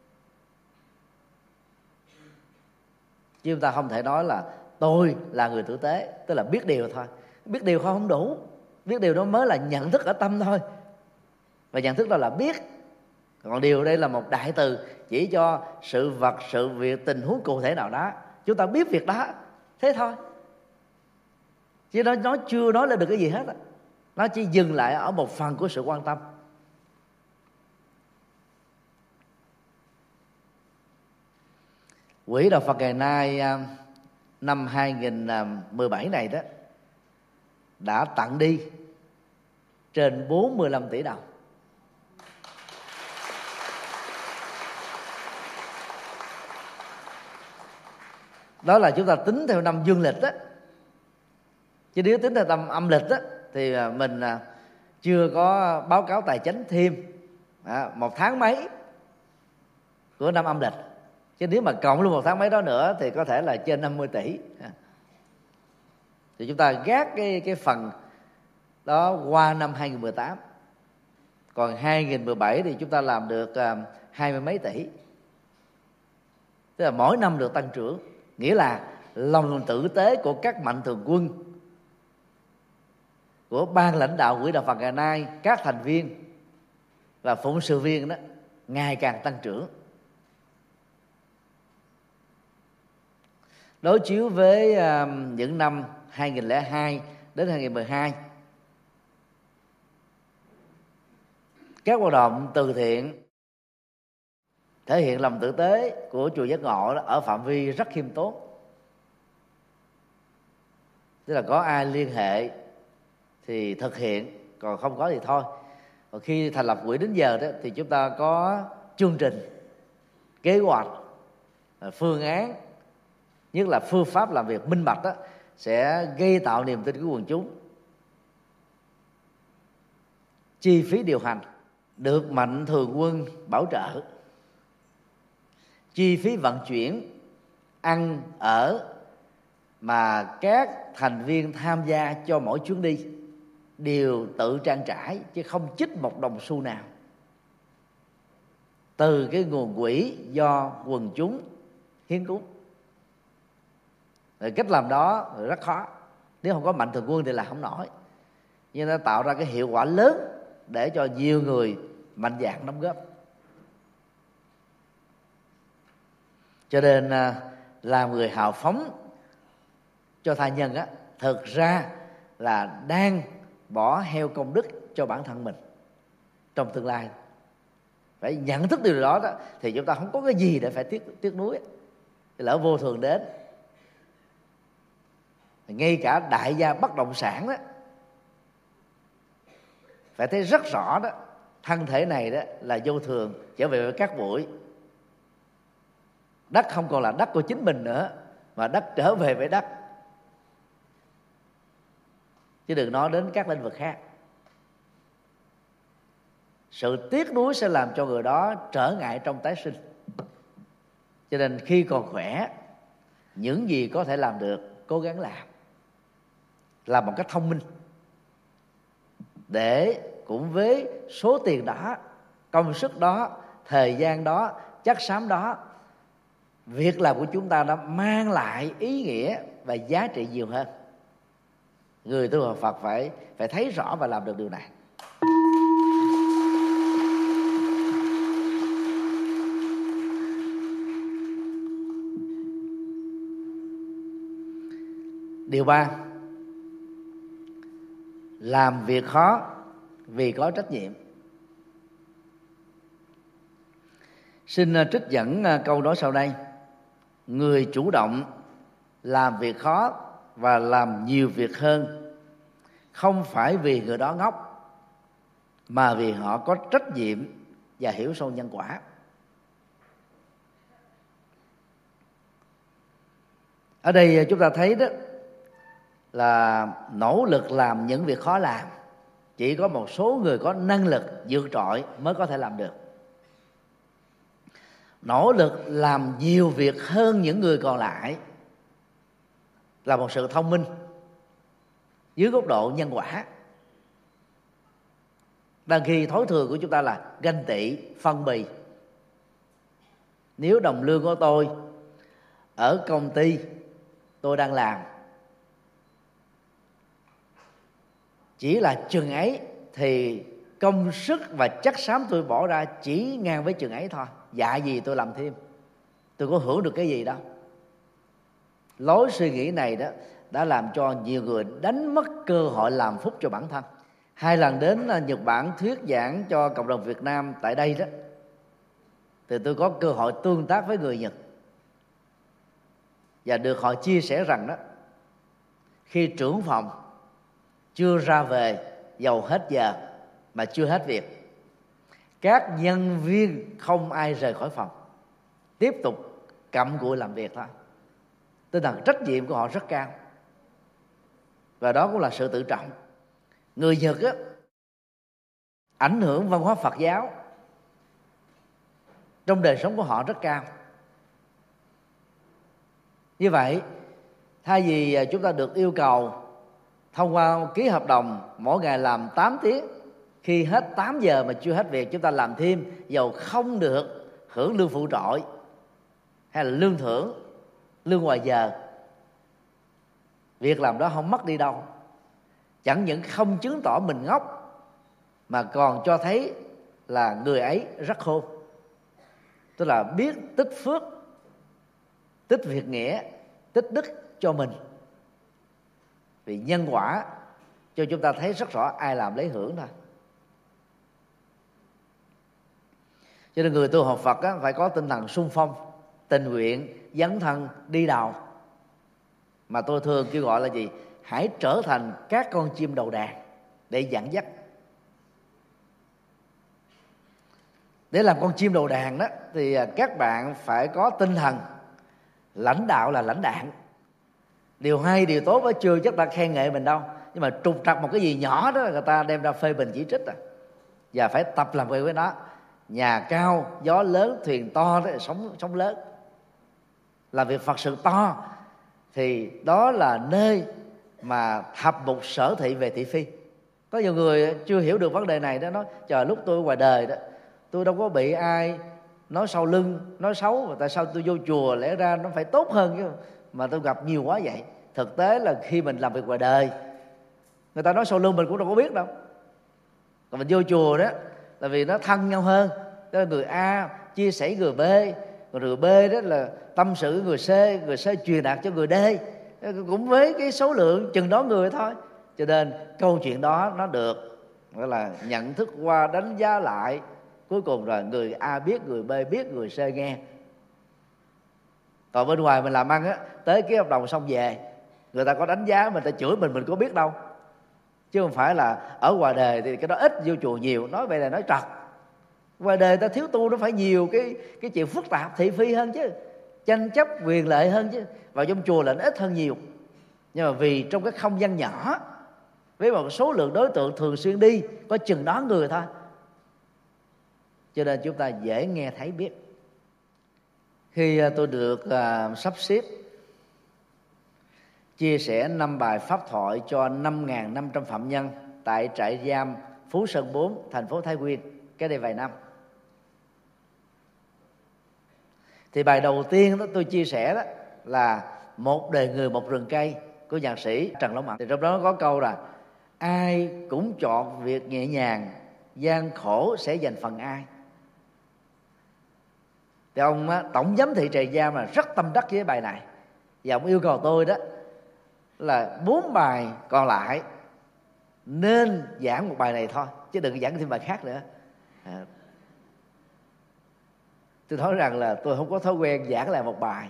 chứ chúng ta không thể nói là tôi là người tử tế, tức là biết điều thôi. Biết điều không đủ, biết điều đó mới là nhận thức ở tâm thôi, và nhận thức đó là biết. Còn điều đây là một đại từ chỉ cho sự vật, sự việc, tình huống cụ thể nào đó. Chúng ta biết việc đó, thế thôi, chứ nó chưa nói lên được cái gì hết. Nó chỉ dừng lại ở một phần của sự quan tâm. Quỹ Đạo Phật ngày nay năm 2017 này đó đã tặng đi trên 45 tỷ đồng. Đó là chúng ta tính theo năm dương lịch đó. Chứ nếu tính theo năm âm lịch đó thì mình chưa có báo cáo tài chính thêm một tháng mấy của năm âm lịch. Chứ nếu mà cộng luôn một tháng mấy đó nữa thì có thể là trên 50 tỷ. Thì chúng ta gác cái phần đó qua năm 2018. Còn 2017 thì chúng ta làm được 20 mấy tỷ. Tức là mỗi năm được tăng trưởng. Nghĩa là lòng tử tế của các mạnh thường quân, của ban lãnh đạo Quỹ Đạo Phật ngày nay, các thành viên và phụng sự viên đó ngày càng tăng trưởng. Đối chiếu với những năm 2002 đến 2012, các hoạt động từ thiện thể hiện lòng tử tế của chùa Giác Ngộ đó ở phạm vi rất khiêm tốn. Tức là có ai liên hệ thì thực hiện, còn không có thì thôi. Còn khi thành lập quỹ đến giờ đó thì chúng ta có chương trình, kế hoạch, phương án, nhất là phương pháp làm việc minh bạch đó, sẽ gây tạo niềm tin của quần chúng. Chi phí điều hành được mạnh thường quân bảo trợ. Chi phí vận chuyển, ăn, ở mà các thành viên tham gia cho mỗi chuyến đi đều tự trang trải, chứ không trích một đồng xu nào từ cái nguồn quỹ do quần chúng hiến cúng. Cách làm đó rất khó, nếu không có mạnh thường quân thì làm không nổi. Nhưng nó tạo ra cái hiệu quả lớn để cho nhiều người mạnh dạn đóng góp. Cho nên làm người hào phóng cho tha nhân á, thực ra là đang bỏ heo công đức cho bản thân mình trong tương lai. Phải nhận thức điều đó, thì chúng ta không có cái gì để phải tiếc nuối. Lỡ vô thường đến, ngay cả đại gia bất động sản đó phải thấy rất rõ đó, thân thể này đó là vô thường, trở về với các bụi. Đất không còn là đất của chính mình nữa, mà đất trở về với đất, chứ đừng nói đến các lĩnh vực khác. Sự tiếc nuối sẽ làm cho người đó trở ngại trong tái sinh. Cho nên khi còn khỏe, những gì có thể làm được cố gắng làm một cách thông minh, để cũng với số tiền đó, công sức đó, thời gian đó, chất xám đó, việc làm của chúng ta đã mang lại ý nghĩa và giá trị nhiều hơn. Người tu học Phật phải thấy rõ và làm được điều này. Điều 3, làm việc khó vì có trách nhiệm. Xin trích dẫn câu nói sau đây: người chủ động làm việc khó và làm nhiều việc hơn, không phải vì người đó ngốc, mà vì họ có trách nhiệm và hiểu sâu nhân quả. Ở đây chúng ta thấy đó là nỗ lực làm những việc khó làm chỉ có một số người có năng lực vượt trội mới có thể làm được. Nỗ lực làm nhiều việc hơn những người còn lại là một sự thông minh dưới góc độ nhân quả. Đang khi thói thường của chúng ta là ganh tị, phân bì. Nếu đồng lương của tôi ở công ty tôi đang làm chỉ là chừng ấy thì công sức và chất xám tôi bỏ ra chỉ ngang với chừng ấy thôi, dạ gì tôi làm thêm, tôi có hưởng được cái gì đâu. Lối suy nghĩ này đó đã làm cho nhiều người đánh mất cơ hội làm phúc cho bản thân. 2 lần đến Nhật Bản thuyết giảng cho cộng đồng Việt Nam tại đây đó, thì tôi có cơ hội tương tác với người Nhật và được họ chia sẻ rằng đó, khi trưởng phòng chưa ra về dầu hết giờ mà chưa hết việc, các nhân viên không ai rời khỏi phòng, tiếp tục cặm cụi làm việc thôi. Tinh thần trách nhiệm của họ rất cao, và đó cũng là sự tự trọng. Người Nhật á, ảnh hưởng văn hóa Phật giáo trong đời sống của họ rất cao. Như vậy, thay vì chúng ta được yêu cầu thông qua ký hợp đồng mỗi ngày làm 8 tiếng, khi hết 8 giờ mà chưa hết việc chúng ta làm thêm, dầu không được hưởng lương phụ trội hay là lương thưởng, lương ngoài giờ, việc làm đó không mất đi đâu. Chẳng những không chứng tỏ mình ngốc mà còn cho thấy là người ấy rất khôn, tức là biết tích phước, tích việc nghĩa, tích đức cho mình. Vì nhân quả cho chúng ta thấy rất rõ ai làm lấy hưởng thôi. Cho nên người tu học Phật á, phải có tinh thần sung phong, tình nguyện, dấn thân đi đầu. Mà tôi thường kêu gọi là gì? Hãy trở thành các con chim đầu đàn để dẫn dắt. Để làm con chim đầu đàn đó thì các bạn phải có tinh thần lãnh đạo là lãnh đạn. Điều hay, điều tốt ở chưa chắc ta khen ngợi mình đâu, nhưng mà trục trặc một cái gì nhỏ đó là người ta đem ra phê bình chỉ trích. Và phải tập làm việc với nó. Nhà cao, gió lớn, thuyền to đó là sóng lớn. Làm việc Phật sự to thì đó là nơi mà thập mục sở thị về thị phi. Có nhiều người chưa hiểu được vấn đề này đó, nói chờ lúc tôi ngoài đời đó tôi đâu có bị ai nói sau lưng, nói xấu, và tại sao tôi vô chùa lẽ ra nó phải tốt hơn chứ, mà tôi gặp nhiều quá vậy. Thực tế là khi mình làm việc ngoài đời, người ta nói sau lưng mình cũng đâu có biết đâu. Còn mình vô chùa đó là vì nó thân nhau hơn, đó là người A chia sẻ người B, còn người B đó là tâm sự người C truyền đạt cho người D, cũng với cái số lượng chừng đó người thôi. Cho nên câu chuyện đó nó được gọi là nhận thức qua, đánh giá lại, cuối cùng rồi người A biết, người B biết, người C nghe. Còn bên ngoài mình làm ăn á, tới ký hợp đồng xong về, người ta có đánh giá mình ta chửi mình có biết đâu. Chứ không phải là ở ngoài đời thì cái đó ít, vô chùa nhiều. Nói vậy là nói trật. Ngoài đời ta thiếu tu nó phải nhiều cái chuyện phức tạp, thị phi hơn chứ, tranh chấp quyền lợi hơn chứ. Vào trong chùa là nó ít hơn nhiều. Nhưng mà vì trong cái không gian nhỏ, với một số lượng đối tượng thường xuyên đi, có chừng đó người thôi, cho nên chúng ta dễ nghe thấy biết. Khi tôi được sắp xếp chia sẻ 5 bài pháp thoại cho 5.500 phạm nhân tại trại giam Phú Sơn 4, thành phố Thái Nguyên, cái đây vài năm, thì bài đầu tiên đó tôi chia sẻ đó là Một đời người một rừng cây của nhạc sĩ Trần Long Mận. Thì trong đó có câu là ai cũng chọn việc nhẹ nhàng, gian khổ sẽ dành phần ai. Thì ông tổng giám thị trại giam là rất tâm đắc với bài này, và ông yêu cầu tôi đó là 4 bài còn lại nên giảng một bài này thôi, chứ đừng giảng thêm bài khác nữa. Tôi nói rằng là tôi không có thói quen giảng lại một bài,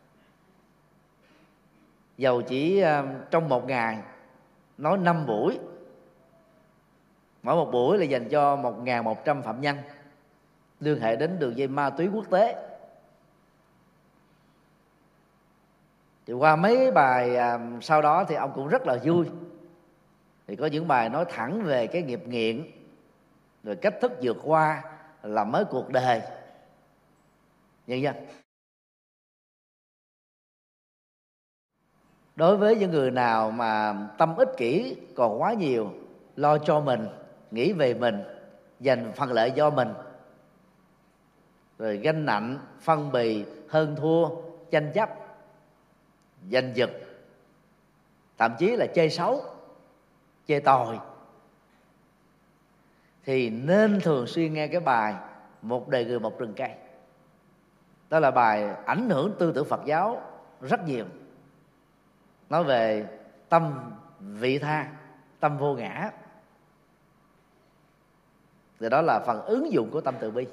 dầu chỉ trong một ngày nói 5 buổi, mỗi một buổi là dành cho 1.100 phạm nhân liên hệ đến đường dây ma túy quốc tế. Thì qua mấy bài sau đó thì ông cũng rất là vui. Thì có những bài nói thẳng về cái nghiệp nghiện, rồi cách thức vượt qua, làm mới cuộc đời, nhân dân. Đối với những người nào mà tâm ích kỷ còn quá nhiều, lo cho mình, nghĩ về mình, giành phần lợi do mình, rồi ganh nạnh, phân bì, hơn thua, tranh chấp, giành giật, thậm chí là chơi xấu, chơi tồi, thì nên thường xuyên nghe cái bài Một đời người một rừng cây. Đó là bài ảnh hưởng tư tưởng Phật giáo rất nhiều, nói về tâm vị tha, tâm vô ngã. Thì đó là phần ứng dụng của tâm từ bi.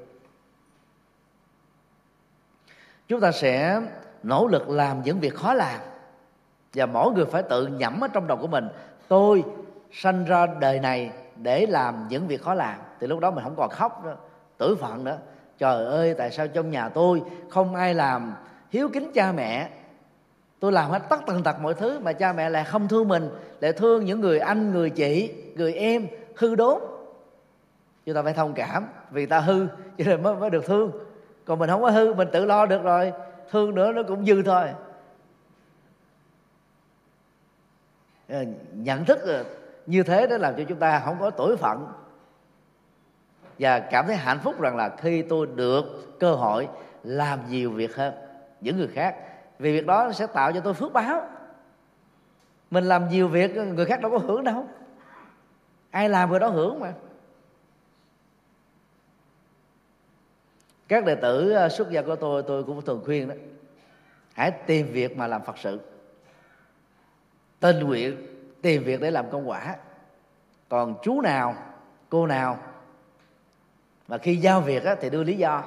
Chúng ta sẽ nỗ lực làm những việc khó làm, và mỗi người phải tự nhẩm ở trong đầu của mình: tôi sanh ra đời này để làm những việc khó làm. Thì lúc đó mình không còn khóc nữa, tử phận nữa: trời ơi, tại sao trong nhà tôi không ai làm hiếu kính cha mẹ, tôi làm hết tất tần tật mọi thứ mà cha mẹ lại không thương mình, lại thương những người anh, người chị, người em hư đốn. Chúng ta phải thông cảm, vì ta hư cho nên mới được thương. Còn mình không có hư, mình tự lo được rồi, thương nữa nó cũng dư thôi. Nhận thức như thế đã làm cho chúng ta không có tủi phận, và cảm thấy hạnh phúc rằng là khi tôi được cơ hội làm nhiều việc hơn những người khác, vì việc đó sẽ tạo cho tôi phước báo. Mình làm nhiều việc, người khác đâu có hưởng đâu, ai làm người đó hưởng mà. Các đệ tử xuất gia của tôi cũng thường khuyên đó: hãy tìm việc mà làm Phật sự, tình nguyện tìm việc để làm công quả. Còn chú nào, cô nào mà khi giao việc thì đưa lý do,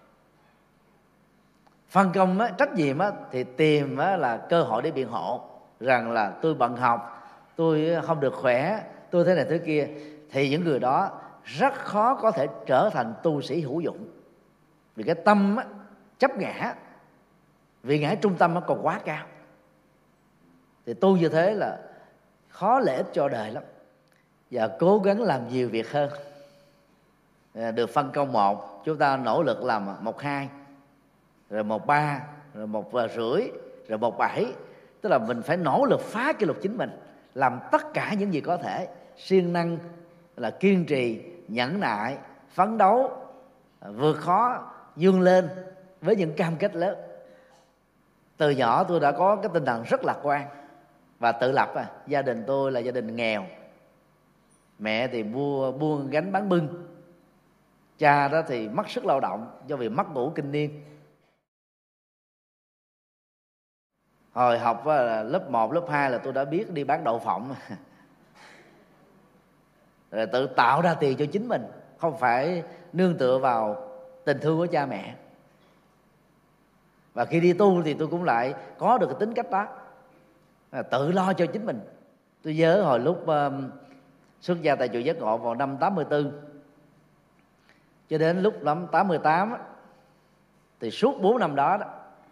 phân công trách nhiệm thì tìm là cơ hội để biện hộ rằng là tôi bận học, tôi không được khỏe, tôi thế này thế kia, thì những người đó rất khó có thể trở thành tu sĩ hữu dụng. Vì cái tâm chấp ngã, vì ngã trung tâm còn quá cao, thì tu như thế là khó lợi ích cho đời lắm. Và cố gắng làm nhiều việc hơn. Được phân công 1, chúng ta nỗ lực làm 1-2, rồi 1-3, rồi 1,5, rồi 1,7. Tức là mình phải nỗ lực phá kỷ lục chính mình, làm tất cả những gì có thể, siêng năng là kiên trì, nhẫn nại, phấn đấu, vượt khó, vươn lên với những cam kết lớn. Từ nhỏ tôi đã có cái tinh thần rất lạc quan và tự lập. Gia đình tôi là gia đình nghèo, mẹ thì buôn gánh bán bưng, cha đó thì mất sức lao động do vì mất ngủ kinh niên. Hồi học lớp 1, lớp 2 là tôi đã biết đi bán đậu phộng rồi tự tạo ra tiền cho chính mình, không phải nương tựa vào tình thương của cha mẹ. Và khi đi tu thì tôi cũng lại có được cái tính cách đó, tự lo cho chính mình. Tôi nhớ hồi lúc xuất gia tại chùa Giác Ngộ vào năm 84 cho đến lúc năm 88 thì suốt 4 năm đó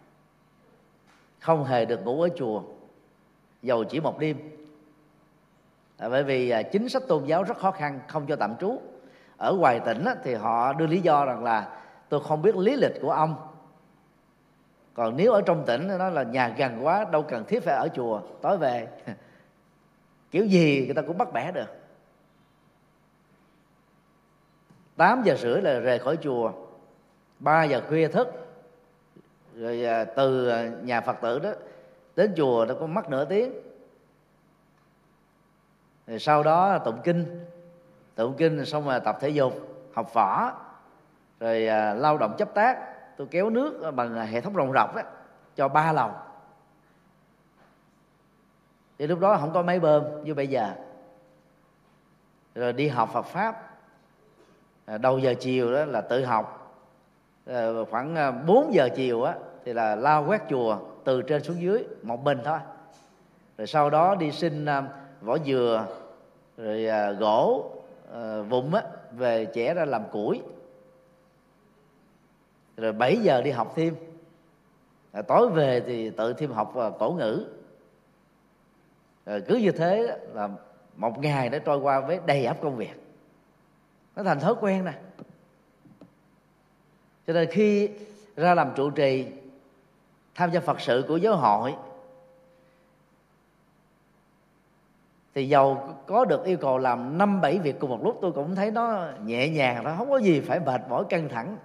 không hề được ngủ ở chùa, dầu chỉ một đêm. Bởi vì chính sách tôn giáo rất khó khăn, không cho tạm trú. Ở ngoài tỉnh thì họ đưa lý do rằng là tôi không biết lý lịch của ông. Còn nếu ở trong tỉnh nó là nhà gần quá, đâu cần thiết phải ở chùa, tối về kiểu gì người ta cũng bắt bẻ được. 8 giờ rưỡi là rời khỏi chùa, 3 giờ khuya thức. Rồi từ nhà Phật tử đó đến chùa nó có mất nửa tiếng. Rồi sau đó tụng kinh xong rồi tập thể dục, học võ, rồi lao động chấp tác. Tôi kéo nước bằng hệ thống rồng rọc đó, cho 3 lầu. Thì lúc đó không có máy bơm như bây giờ. Rồi đi học Phật Pháp, đầu giờ chiều đó là tự học. Khoảng 4 giờ chiều thì là lao quét chùa từ trên xuống dưới một mình thôi. Rồi sau đó đi xin vỏ dừa, rồi gỗ vụn về chẻ ra làm củi. Rồi 7 giờ đi học thêm, tối về thì tự thêm học cổ ngữ. Cứ như thế là một ngày đã trôi qua với đầy ắp công việc, nó thành thói quen nè. Cho nên khi ra làm trụ trì, tham gia Phật sự của giáo hội, thì dầu có được yêu cầu làm 5-7 việc cùng một lúc, tôi cũng thấy nó nhẹ nhàng, nó không có gì phải mệt mỏi căng thẳng.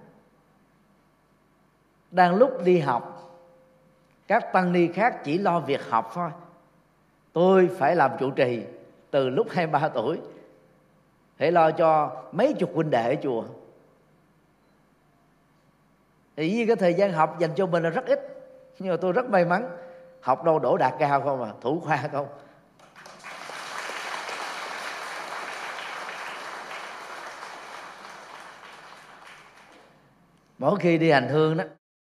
Đang lúc đi học, các tăng ni khác chỉ lo việc học thôi, tôi phải làm trụ trì từ lúc 23 tuổi, phải lo cho mấy chục huynh đệ ở chùa. Thì vì cái thời gian học dành cho mình là rất ít, nhưng mà tôi rất may mắn, học đâu đỗ đạt cao không à, thủ khoa không. Mỗi khi đi hành hương đó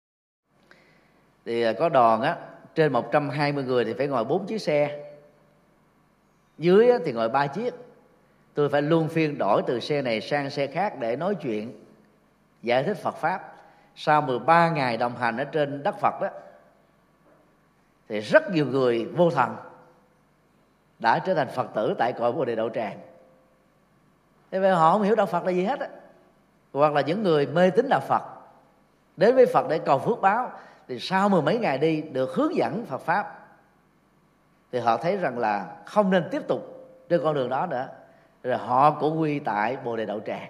thì có đoàn á, trên 120 người thì phải ngồi 4 chiếc xe, dưới thì ngồi 3 chiếc. Tôi phải luân phiên đổi từ xe này sang xe khác để nói chuyện, giải thích Phật Pháp. Sau 13 ngày đồng hành ở trên đất Phật đó, thì rất nhiều người vô thần đã trở thành Phật tử tại cội Bồ Đề Đậu Tràng. Thế vậy họ không hiểu đạo Phật là gì hết á. Hoặc là những người mê tín đạo Phật đến với Phật để cầu phước báo, thì sau 10 mấy ngày đi được hướng dẫn Phật Pháp, thì họ thấy rằng là không nên tiếp tục trên con đường đó nữa, rồi họ cũng quy tại Bồ Đề Đậu Tràng.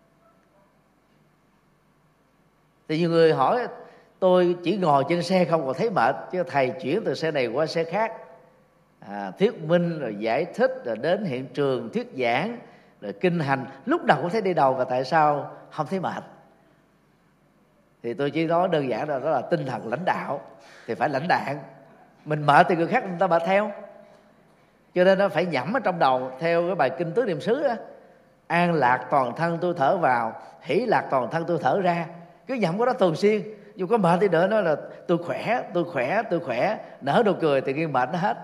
Thì nhiều người hỏi tôi chỉ ngồi trên xe không còn thấy mệt, chứ thầy chuyển từ xe này qua xe khác, thuyết minh rồi giải thích, rồi đến hiện trường thuyết giảng, rồi kinh hành, lúc nào cũng thấy đi đầu, và tại sao không thấy mệt? Thì tôi chỉ nói đơn giản là đó là tinh thần lãnh đạo thì phải lãnh đạn. Mình mệt thì người khác người ta mệt theo, cho nên nó phải nhẩm ở trong đầu theo cái bài kinh Tứ Niệm xứ đó: an lạc toàn thân tôi thở vào, hỷ lạc toàn thân tôi thở ra. Cứ nhẩm cái đó thường xuyên, dù có mệt thì đỡ nói là tôi khỏe, tôi khỏe, tôi khỏe, nở nụ cười thì nghiêng mệt nó hết.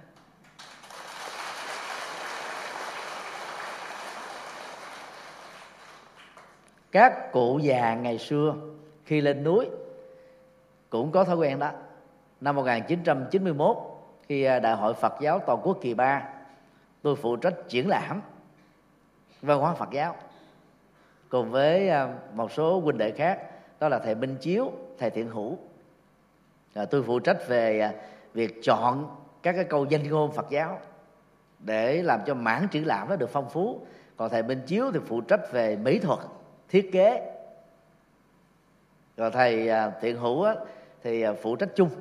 Các cụ già ngày xưa khi lên núi cũng có thói quen đó. Năm 1991, khi Đại hội Phật giáo Toàn quốc kỳ 3, tôi phụ trách triển lãm văn hóa Phật giáo cùng với một số huynh đệ khác, đó là thầy Minh Chiếu, thầy Thiện Hữu. Tôi phụ trách về việc chọn các cái câu danh ngôn Phật giáo để làm cho mảng triển lãm nó được phong phú. Còn thầy Minh Chiếu thì phụ trách về mỹ thuật, thiết kế. Rồi thầy Thiện Hữu thì phụ trách chung.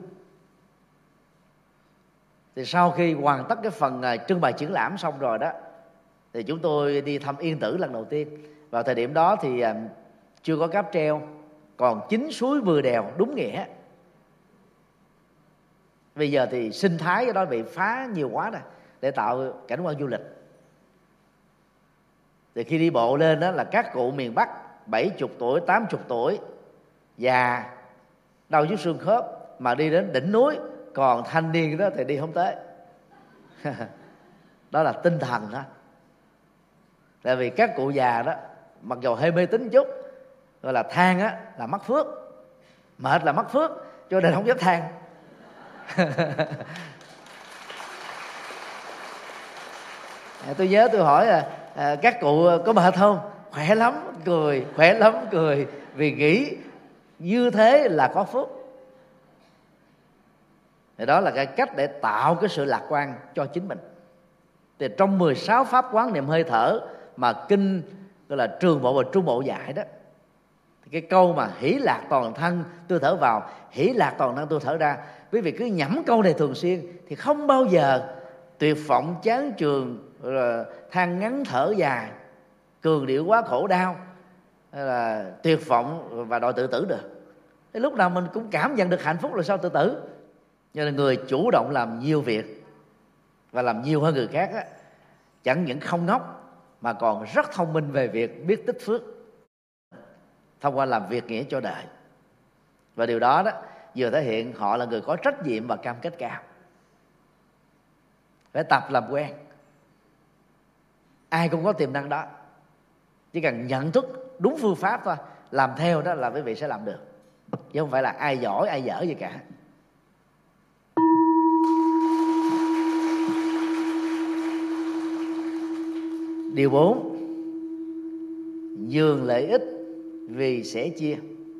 Thì sau khi hoàn tất cái phần trưng bày triển lãm xong rồi đó, thì chúng tôi đi thăm Yên Tử lần đầu tiên. Vào thời điểm đó thì chưa có cáp treo, còn 9 suối 10 đèo đúng nghĩa. Bây giờ thì sinh thái cái đó bị phá nhiều quá rồi, để tạo cảnh quan du lịch. Thì khi đi bộ lên đó là các cụ miền Bắc 70 tuổi, 80 tuổi, già, đau nhức xương khớp, mà đi đến đỉnh núi, còn thanh niên đó thì đi không tới. Đó là tinh thần đó. Tại vì các cụ già đó, mặc dù hơi mê tín chút, gọi là than á là mắc phước, mệt là mắc phước, cho nên không dám than. Tôi nhớ tôi hỏi là các cụ có mệt không? Khỏe lắm, cười, khỏe lắm, cười, vì nghĩ như thế là có phước. Thì đó là cái cách để tạo cái sự lạc quan cho chính mình. Thì trong 16 pháp quán niệm hơi thở mà kinh gọi là Trường Bộ và Trung Bộ dạy đó, thì cái câu mà hỷ lạc toàn thân tôi thở vào, hỷ lạc toàn thân tôi thở ra, quý vị cứ nhẩm câu này thường xuyên thì không bao giờ tuyệt vọng, chán chường, rồi than ngắn thở dài, cường điệu quá khổ đau, hay là tuyệt vọng và đòi tự tử được. Thế lúc nào mình cũng cảm nhận được hạnh phúc là sao tự tử. Cho nên người chủ động làm nhiều việc và làm nhiều hơn người khác á, chẳng những không ngốc mà còn rất thông minh về việc biết tích phước thông qua làm việc nghĩa cho đời. Và điều đó đó vừa thể hiện họ là người có trách nhiệm và cam kết cao. Phải tập làm quen. Ai cũng có tiềm năng đó, chỉ cần nhận thức đúng phương pháp thôi, làm theo đó là quý vị sẽ làm được. chứ không phải là ai giỏi ai dở gì cả. Điều 4, nhường lợi ích vì sẻ chia.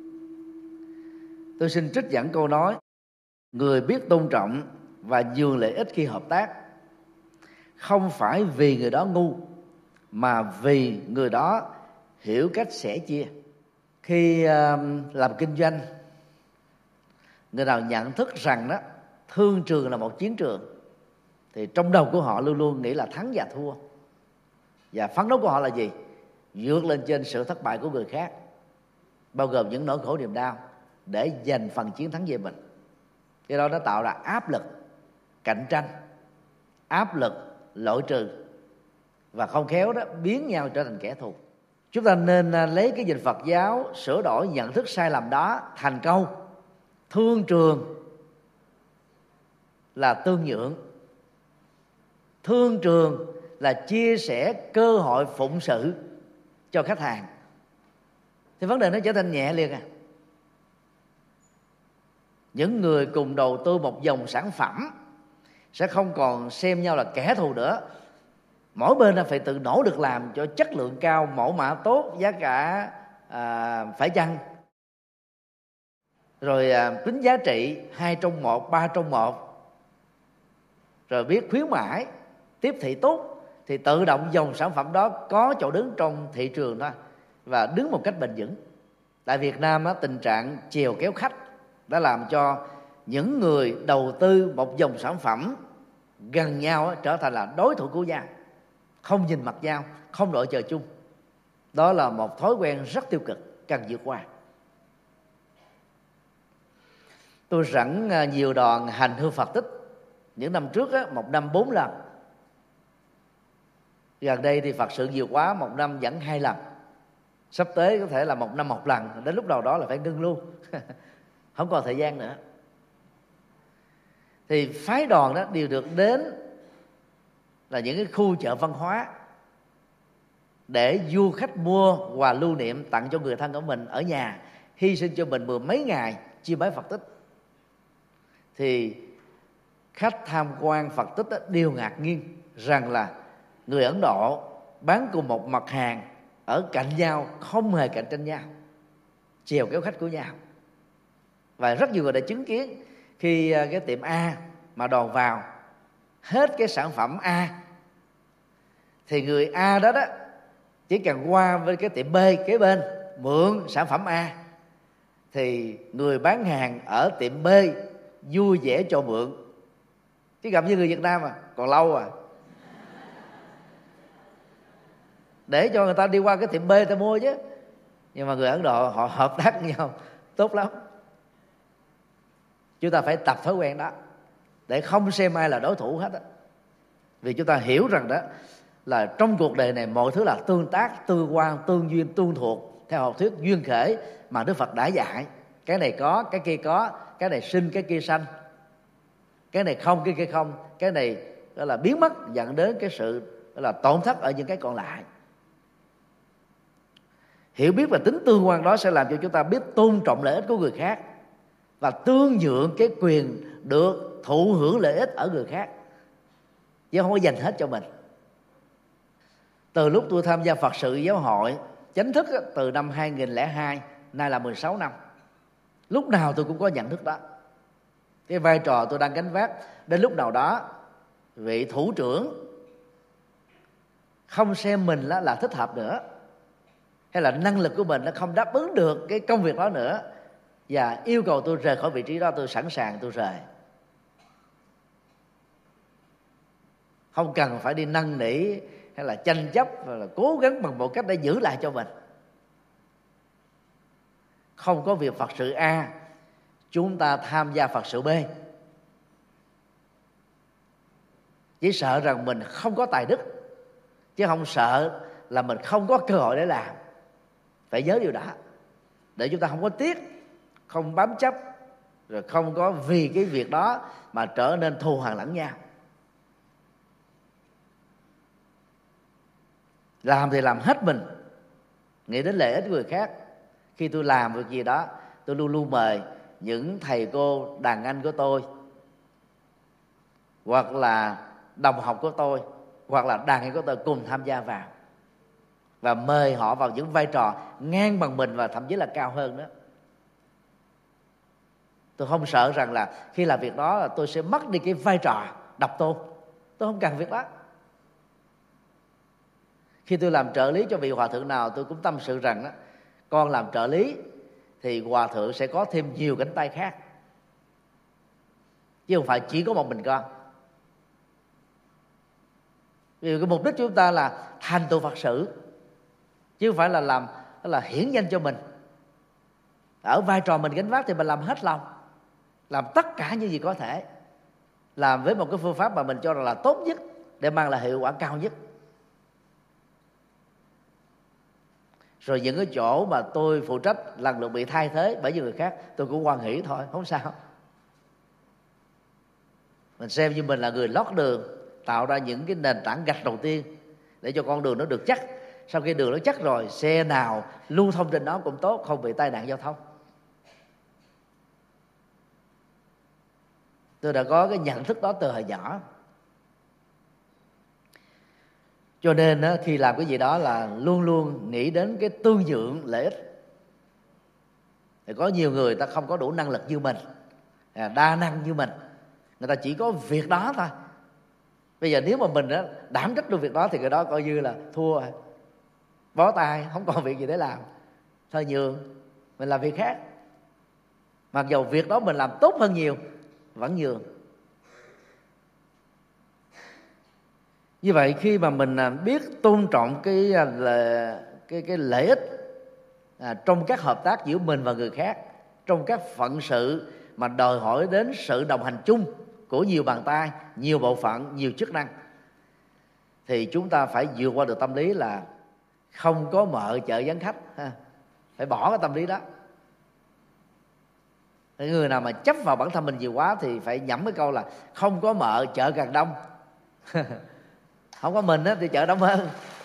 Tôi xin trích dẫn câu nói: người biết tôn trọng và nhường lợi ích khi hợp tác không phải vì người đó ngu, mà vì người đó hiểu cách sẻ chia. Khi làm kinh doanh, người nào nhận thức rằng đó thương trường là một chiến trường, thì trong đầu của họ luôn luôn nghĩ là thắng và thua, và phấn đấu của họ là gì? Vượt lên trên sự thất bại của người khác, bao gồm những nỗi khổ niềm đau, để giành phần chiến thắng về mình. Cái đó nó tạo ra áp lực cạnh tranh, áp lực loại trừ, và không khéo đó biến nhau trở thành kẻ thù. Chúng ta nên lấy cái dịch Phật giáo sửa đổi nhận thức sai lầm đó thành câu: thương trường là tương nhượng, thương trường là chia sẻ cơ hội phụng sự cho khách hàng, thì vấn đề nó trở thành nhẹ liền. Những người cùng đầu tư một dòng sản phẩm sẽ không còn xem nhau là kẻ thù nữa. Mỗi bên phải tự nỗ lực làm cho chất lượng cao, mẫu mã tốt, giá cả phải chăng, rồi tính giá trị 2 trong 1, 3 trong 1, rồi biết khuyến mãi, tiếp thị tốt, thì tự động dòng sản phẩm đó có chỗ đứng trong thị trường đó, và đứng một cách bền vững. Tại Việt Nam tình trạng chèo kéo khách đã làm cho những người đầu tư một dòng sản phẩm gần nhau trở thành là đối thủ của nhau, không nhìn mặt nhau, không đội trời chung. Đó là một thói quen rất tiêu cực, cần vượt qua. Tôi dẫn nhiều đoàn hành hương Phật tích. Những năm trước một năm 4 lần. Gần đây thì Phật sự nhiều quá, một năm dẫn 2 lần. Sắp tới có thể là một năm 1 lần. Đến lúc đầu đó là phải ngưng luôn không còn thời gian nữa. Thì phái đoàn đó đều được đến là những cái khu chợ văn hóa, để du khách mua quà lưu niệm tặng cho người thân của mình ở nhà, hy sinh cho mình 10 mấy ngày chiêm bái Phật tích. Thì khách tham quan Phật tích đều ngạc nhiên rằng là người Ấn Độ bán cùng một mặt hàng ở cạnh nhau, không hề cạnh tranh nhau, chèo kéo khách của nhau. Và rất nhiều người đã chứng kiến khi cái tiệm A mà đoàn vào hết cái sản phẩm A, thì người A đó chỉ cần qua với cái tiệm B kế bên mượn sản phẩm A, thì người bán hàng ở tiệm B vui vẻ cho mượn. Chứ gặp như người Việt Nam còn lâu để cho người ta đi qua cái tiệm B ta mua chứ. Nhưng mà người Ấn Độ họ hợp tác với nhau tốt lắm. Chúng ta phải tập thói quen đó, để không xem ai là đối thủ hết. Vì chúng ta hiểu rằng đó là trong cuộc đời này mọi thứ là tương tác, tương quan, tương duyên, tương thuộc, theo học thuyết duyên khởi mà Đức Phật đã dạy. Cái này có, cái kia có, cái này sinh, cái kia sanh, cái này không, cái kia không, cái này đó là biến mất, dẫn đến cái sự đó là tổn thất ở những cái còn lại. Hiểu biết và tính tương quan đó sẽ làm cho chúng ta biết tôn trọng lợi ích của người khác và tương nhượng cái quyền được thụ hưởng lợi ích ở người khác, chứ không có dành hết cho mình. Từ lúc tôi tham gia Phật sự giáo hội chính thức từ năm 2002, nay là 16 năm, lúc nào tôi cũng có nhận thức đó. Cái vai trò tôi đang gánh vác, đến lúc nào đó vị thủ trưởng không xem mình là thích hợp nữa, hay là năng lực của mình nó không đáp ứng được cái công việc đó nữa, và yêu cầu tôi rời khỏi vị trí đó, tôi sẵn sàng tôi rời. Không cần phải đi năn nỉ hay là tranh chấp, hoặc là cố gắng bằng một cách để giữ lại cho mình. Không có việc Phật sự A, chúng ta tham gia Phật sự B. Chỉ sợ rằng mình không có tài đức, chứ không sợ là mình không có cơ hội để làm. Phải nhớ điều đó, để chúng ta không có tiếc, không bám chấp, rồi không có vì cái việc đó mà trở nên thù hằn lẫn nhau. Làm thì làm hết mình, nghĩ đến lợi ích của người khác. Khi tôi làm việc gì đó tôi luôn luôn mời những thầy cô đàn anh của tôi, hoặc là đồng học của tôi, hoặc là đàn em của tôi cùng tham gia vào, và mời họ vào những vai trò ngang bằng mình và thậm chí là cao hơn đó. Tôi không sợ rằng là khi làm việc đó là tôi sẽ mất đi cái vai trò độc tôn. Tôi không cần việc đó. Khi tôi làm trợ lý cho vị hòa thượng nào, tôi cũng tâm sự rằng đó, con làm trợ lý thì hòa thượng sẽ có thêm nhiều cánh tay khác, chứ không phải chỉ có một mình con. Vì cái mục đích chúng ta là thành tựu Phật sự, chứ không phải là làm là hiển danh cho mình. Ở vai trò mình gánh vác thì mình làm hết lòng, làm tất cả những gì có thể, làm với một cái phương pháp mà mình cho rằng là tốt nhất để mang lại hiệu quả cao nhất. Rồi những cái chỗ mà tôi phụ trách lần lượt bị thay thế bởi những người khác, tôi cũng hoan hỷ thôi, không sao. Mình xem như mình là người lót đường, tạo ra những cái nền tảng gạch đầu tiên để cho con đường nó được chắc. Sau khi đường nó chắc rồi, xe nào lưu thông trên nó cũng tốt, không bị tai nạn giao thông. Tôi đã có cái nhận thức đó từ hồi nhỏ. Cho nên khi làm cái gì đó là luôn luôn nghĩ đến cái tương nhượng lợi ích. Thì có nhiều người ta không có đủ năng lực như mình, đa năng như mình, người ta chỉ có việc đó thôi. Bây giờ nếu mà mình đảm trách được việc đó thì cái đó coi như là thua rồi, bó tay, không còn việc gì để làm, thôi nhường, mình làm việc khác. Mặc dù việc đó mình làm tốt hơn nhiều, vẫn nhường. Như vậy khi mà mình biết tôn trọng cái lợi ích trong các hợp tác giữa mình và người khác, trong các phận sự mà đòi hỏi đến sự đồng hành chung của nhiều bàn tay, nhiều bộ phận, nhiều chức năng, thì chúng ta phải vượt qua được tâm lý là không có mợ chợ vắng khách. Phải bỏ cái tâm lý đó. Người nào mà chấp vào bản thân mình nhiều quá thì phải nhẩm cái câu là không có mợ chợ càng đông. Không có mình thì chợ đông hơn.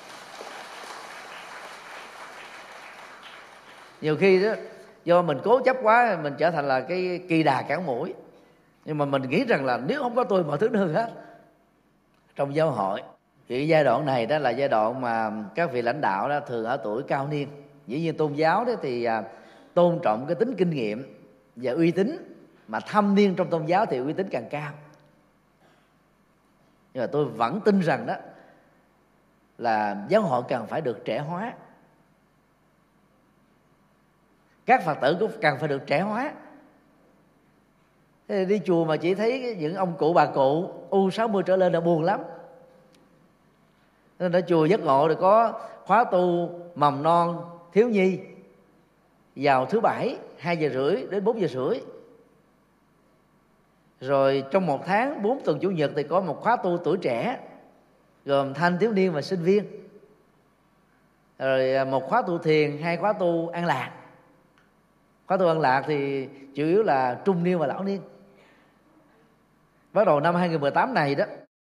Nhiều khi đó do mình cố chấp quá, mình trở thành là cái kỳ đà cản mũi. Nhưng mà mình nghĩ rằng là nếu không có tôi mọi thứ nó hư hết. Trong giáo hội thì cái giai đoạn này đó là giai đoạn mà các vị lãnh đạo đó thường ở tuổi cao niên. Dĩ nhiên tôn giáo đó thì tôn trọng cái tính kinh nghiệm và uy tín, mà thâm niên trong tôn giáo thì uy tín càng cao. Nhưng mà tôi vẫn tin rằng đó là giáo hội cần phải được trẻ hóa, các Phật tử cũng cần phải được trẻ hóa. Thế đi chùa mà chỉ thấy những ông cụ bà cụ U60 trở lên là buồn lắm. Nên ở chùa Giác Ngộ thì có khóa tu mầm non thiếu nhi vào thứ Bảy 2:30 đến 4:30. Rồi trong một tháng 4 tuần Chủ nhật thì có một khóa tu tuổi trẻ gồm thanh thiếu niên và sinh viên. Rồi một khóa tu thiền, 2 khóa tu an lạc. Khóa tu an lạc thì chủ yếu là trung niên và lão niên. Bắt đầu năm 2018 này đó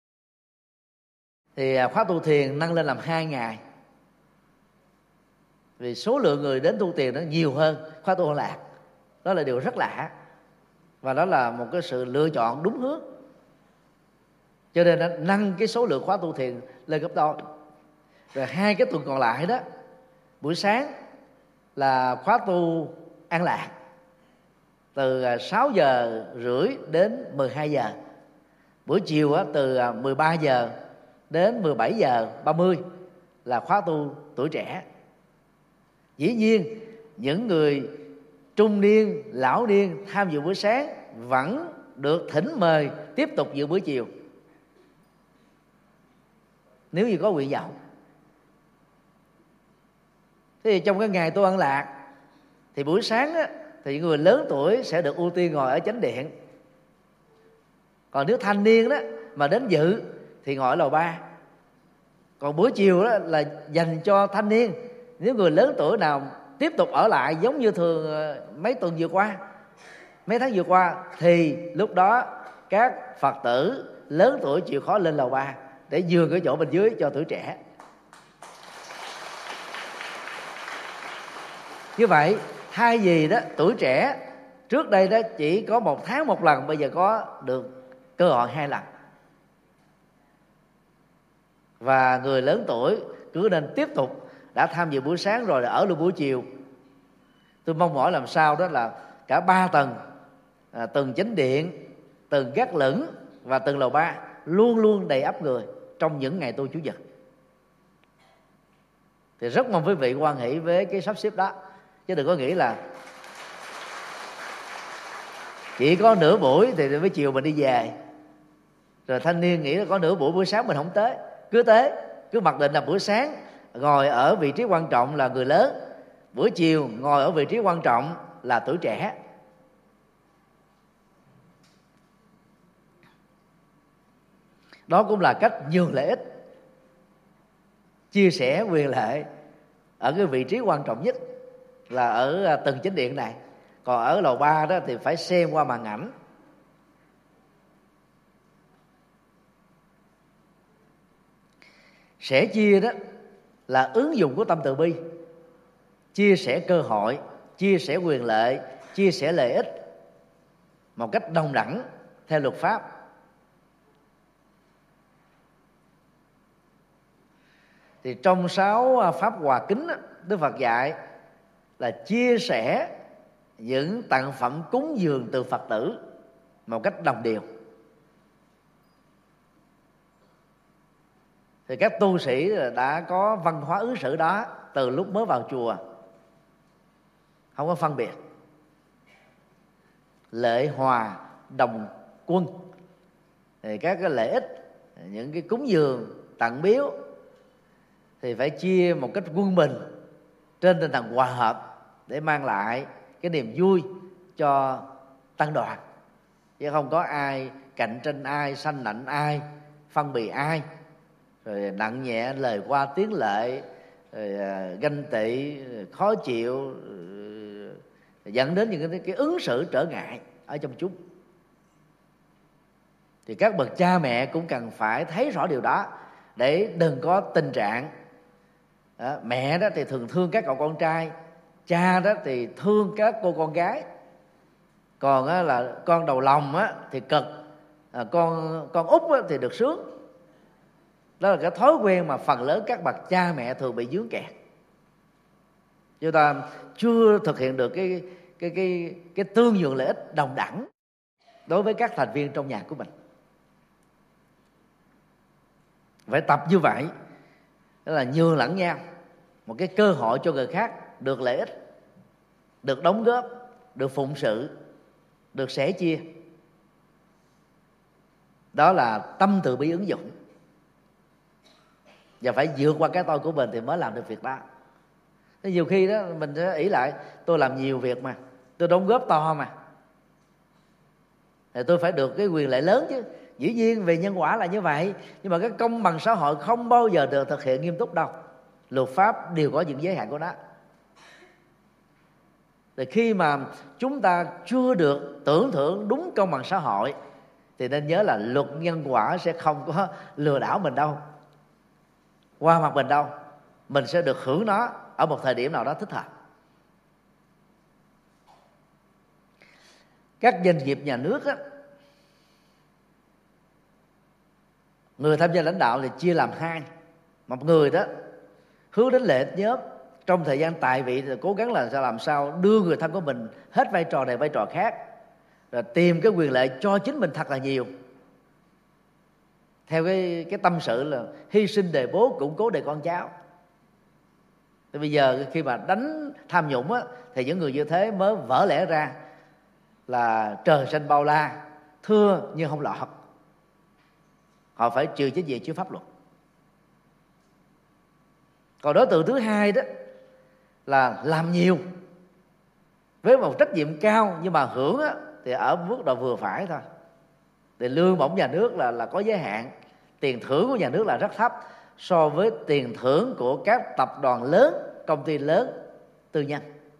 thì khóa tu thiền nâng lên làm 2 ngày, vì số lượng người đến tu thiền nó nhiều hơn khóa tu an lạc. Đó là điều rất lạ, và đó là một cái sự lựa chọn đúng hướng. Cho nên nó nâng cái số lượng khóa tu thiền lên gấp đôi. Rồi 2 cái tuần còn lại đó, buổi sáng là khóa tu an lạc từ 6:30 đến 12 giờ. Buổi chiều từ 13 giờ đến 17:30 là khóa tu tuổi trẻ. Dĩ nhiên những người trung niên, lão niên tham dự buổi sáng vẫn được thỉnh mời tiếp tục dự buổi chiều, nếu như có nguyện vọng. Thế thì trong cái ngày tu an lạc thì buổi sáng á, thì những người lớn tuổi sẽ được ưu tiên ngồi ở chánh điện. Còn nếu thanh niên đó mà đến dự thì ngồi ở lầu 3. Còn buổi chiều đó là dành cho thanh niên. Nếu người lớn tuổi nào tiếp tục ở lại giống như thường mấy tuần vừa qua, mấy tháng vừa qua, thì lúc đó các Phật tử lớn tuổi chịu khó lên lầu 3 để nhường cái chỗ bên dưới cho tuổi trẻ. Như vậy thay vì đó tuổi trẻ trước đây đó chỉ có 1 tháng 1 lần, bây giờ có được cơ hội 2 lần. Và người lớn tuổi cứ nên tiếp tục, đã tham dự buổi sáng rồi là ở luôn buổi chiều. Tôi mong mỏi làm sao đó là cả 3 tầng, tầng chánh điện, tầng gác lửng và tầng lầu 3 luôn luôn đầy ắp người trong những ngày tu Chủ nhật. Thì rất mong quý vị hoan hỷ với cái sắp xếp đó, chứ đừng có nghĩ là chỉ có nửa buổi thì với chiều mình đi về, rồi thanh niên nghĩ là có nửa buổi sáng mình không tới. Cứ mặc định là buổi sáng ngồi ở vị trí quan trọng là người lớn, buổi chiều ngồi ở vị trí quan trọng là tuổi trẻ. Đó cũng là cách nhường lợi ích, chia sẻ quyền lợi ở cái vị trí quan trọng nhất là ở tầng chánh điện này. Còn ở lầu 3 đó thì phải xem qua màn ảnh. Sẻ chia đó là ứng dụng của tâm từ bi, chia sẻ cơ hội, chia sẻ quyền lợi, chia sẻ lợi ích một cách đồng đẳng theo luật pháp. Thì trong 6 pháp hòa kính, Đức Phật dạy là chia sẻ những tặng phẩm cúng dường từ Phật tử một cách đồng đều. Thì các tu sĩ đã có văn hóa ứng xử đó từ lúc mới vào chùa, không có phân biệt, lệ hòa đồng quân. Thì các cái lợi ích, những cái cúng dường tặng biếu thì phải chia một cách quân bình trên tinh thần hòa hợp để mang lại cái niềm vui cho tăng đoàn, chứ không có ai cạnh tranh ai, sanh nạnh ai, phân bì ai, rồi nặng nhẹ lời qua tiếng lệ, rồi ganh tị, rồi khó chịu, dẫn đến những cái ứng xử trở ngại ở trong chúng. Thì các bậc cha mẹ cũng cần phải thấy rõ điều đó, để đừng có tình trạng mẹ đó thì thường thương các cậu con trai, cha đó thì thương các cô con gái, còn là con đầu lòng thì cực, con út thì được sướng. Đó là cái thói quen mà phần lớn các bậc cha mẹ thường bị vướng kẹt. Chúng ta chưa thực hiện được cái tương nhượng lợi ích đồng đẳng đối với các thành viên trong nhà của mình. Phải tập như vậy, đó là nhường lẫn nhau, một cái cơ hội cho người khác được lợi ích, được đóng góp, được phụng sự, được sẻ chia. Đó là tâm từ bi ứng dụng. Và phải vượt qua cái tôi của mình thì mới làm được việc đó. Thế nhiều khi đó mình sẽ ỷ lại, tôi làm nhiều việc mà, tôi đóng góp to mà, thì tôi phải được cái quyền lợi lớn chứ. Dĩ nhiên về nhân quả là như vậy, nhưng mà cái công bằng xã hội không bao giờ được thực hiện nghiêm túc đâu. Luật pháp đều có những giới hạn của nó. Thì khi mà chúng ta chưa được tưởng thưởng đúng công bằng xã hội thì nên nhớ là luật nhân quả sẽ không có lừa đảo mình đâu, qua mặt mình đâu. Mình sẽ được hưởng nó ở một thời điểm nào đó thích hợp. Các doanh nghiệp nhà nước á, người tham gia lãnh đạo thì chia làm hai. Một người đó hướng đến lợi ích nhóm, trong thời gian tại vị thì cố gắng là làm sao đưa người thân của mình hết vai trò này vai trò khác, rồi tìm cái quyền lợi cho chính mình thật là nhiều, theo cái tâm sự là hy sinh đề bố, củng cố đề con cháu. Thì bây giờ khi mà đánh tham nhũng á, thì những người như thế mới vỡ lẽ ra là trời xanh bao la, thưa nhưng không lọt. Họ phải trừ trách nhiệm trước pháp luật. Còn đối tượng thứ hai đó là làm nhiều với một trách nhiệm cao, nhưng mà hưởng á, thì ở mức độ vừa phải thôi. Thì lương bổng nhà nước là có giới hạn, tiền thưởng của nhà nước là rất thấp so với tiền thưởng của các tập đoàn lớn, công ty lớn, tư nhân.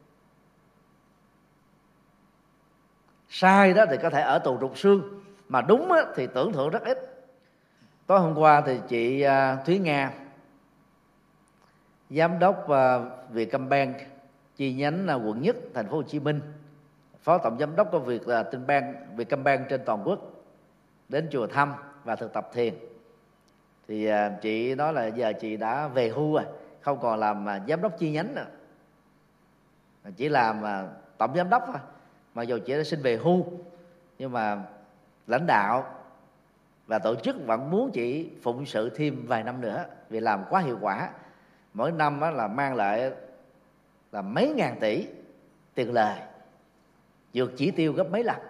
Sai đó thì có thể ở tù rục xương, mà đúng á, thì tưởng thưởng rất ít. Tối hôm qua thì chị Thúy Nga, giám đốc Vietcombank, chi nhánh quận Nhất, thành phố Hồ Chí Minh, phó tổng giám đốc công việc Vietcombank trên toàn quốc, đến chùa thăm và thực tập thiền. Thì chị nói là giờ chị đã về hưu rồi, không còn làm giám đốc chi nhánh nữa, chỉ làm tổng giám đốc thôi. Mặc dù chị đã xin về hưu, nhưng mà lãnh đạo và tổ chức vẫn muốn chị phụng sự thêm vài năm nữa, vì làm quá hiệu quả. Mỗi năm là mang lại là mấy ngàn tỷ tiền lời, vượt chỉ tiêu gấp mấy lần,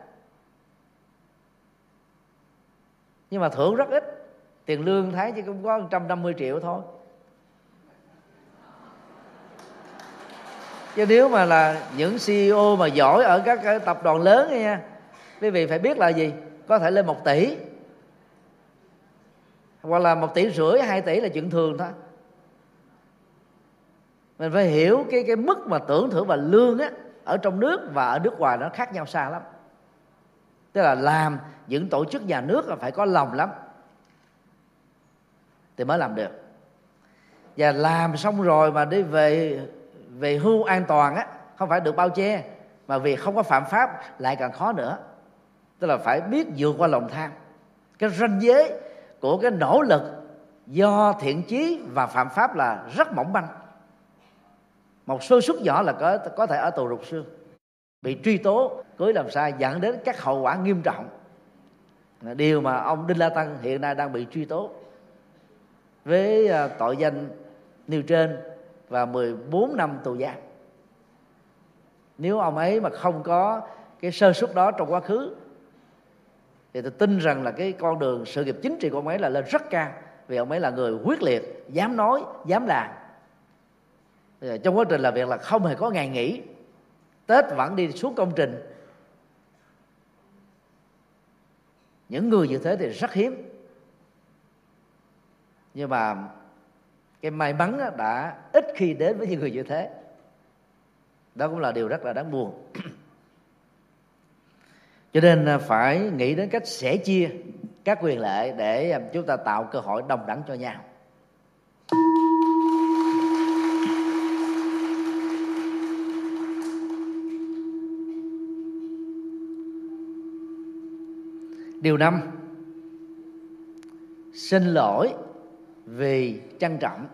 nhưng mà thưởng rất ít. Tiền lương tháng chỉ cũng có 150 triệu thôi. Chứ nếu mà là những CEO mà giỏi ở các cái tập đoàn lớn nha, quý vị phải biết là gì, có thể lên 1 tỷ, hoặc là 1,5 tỷ, 2 tỷ là chuyện thường thôi. Mình phải hiểu cái mức mà tưởng thưởng và lương á, ở trong nước và ở nước ngoài nó khác nhau xa lắm. Tức là làm những tổ chức nhà nước là phải có lòng lắm thì mới làm được. Và làm xong rồi mà đi về hưu an toàn á, không phải được bao che, mà vì không có phạm pháp lại càng khó nữa. Tức là phải biết vượt qua lòng tham. Cái ranh giới của cái nỗ lực do thiện chí và phạm pháp là rất mỏng manh. Một sơ suất nhỏ là có thể ở tù rục xương, bị truy tố cưới làm sai, dẫn đến các hậu quả nghiêm trọng. Điều mà ông Đinh La Thăng hiện nay đang bị truy tố với tội danh nêu trên và 14 năm tù giam. Nếu ông ấy mà không có cái sơ suất đó trong quá khứ thì tôi tin rằng là cái con đường sự nghiệp chính trị của ông ấy là lên rất cao, vì ông ấy là người quyết liệt, dám nói, dám làm. Trong quá trình làm việc là không hề có ngày nghỉ, Tết vẫn đi xuống công trình. Những người như thế thì rất hiếm, nhưng mà cái may mắn đã ít khi đến với những người như thế. Đó cũng là điều rất là đáng buồn. Cho nên phải nghĩ đến cách sẻ chia các quyền lợi để chúng ta tạo cơ hội đồng đẳng cho nhau. Điều 5, xin lỗi vì trân trọng.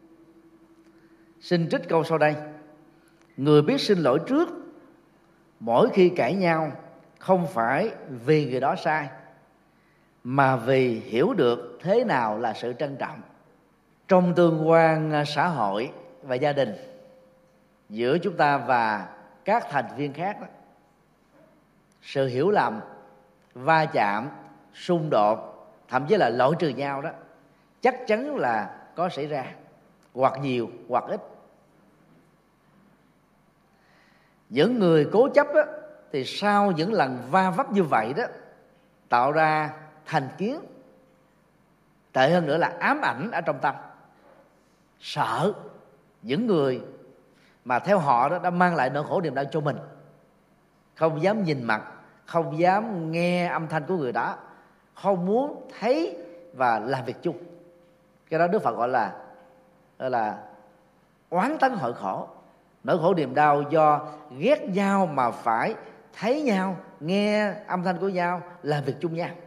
Xin trích câu sau đây: người biết xin lỗi trước mỗi khi cãi nhau không phải vì người đó sai, mà vì hiểu được thế nào là sự trân trọng. Trong tương quan xã hội và gia đình giữa chúng ta và các thành viên khác đó, sự hiểu lầm, va chạm, xung đột, thậm chí là loại trừ nhau đó chắc chắn là có xảy ra, hoặc nhiều hoặc ít. Những người cố chấp đó, thì sau những lần va vấp như vậy đó tạo ra thành kiến, tệ hơn nữa là ám ảnh ở trong tâm, sợ những người mà theo họ đó đã mang lại nỗi khổ niềm đau cho mình, không dám nhìn mặt, không dám nghe âm thanh của người đó, không muốn thấy và làm việc chung. Cái đó Đức Phật gọi là oán tấn hội khổ. Nỗi khổ niềm đau do ghét nhau mà phải thấy nhau, nghe âm thanh của nhau, làm việc chung nhau.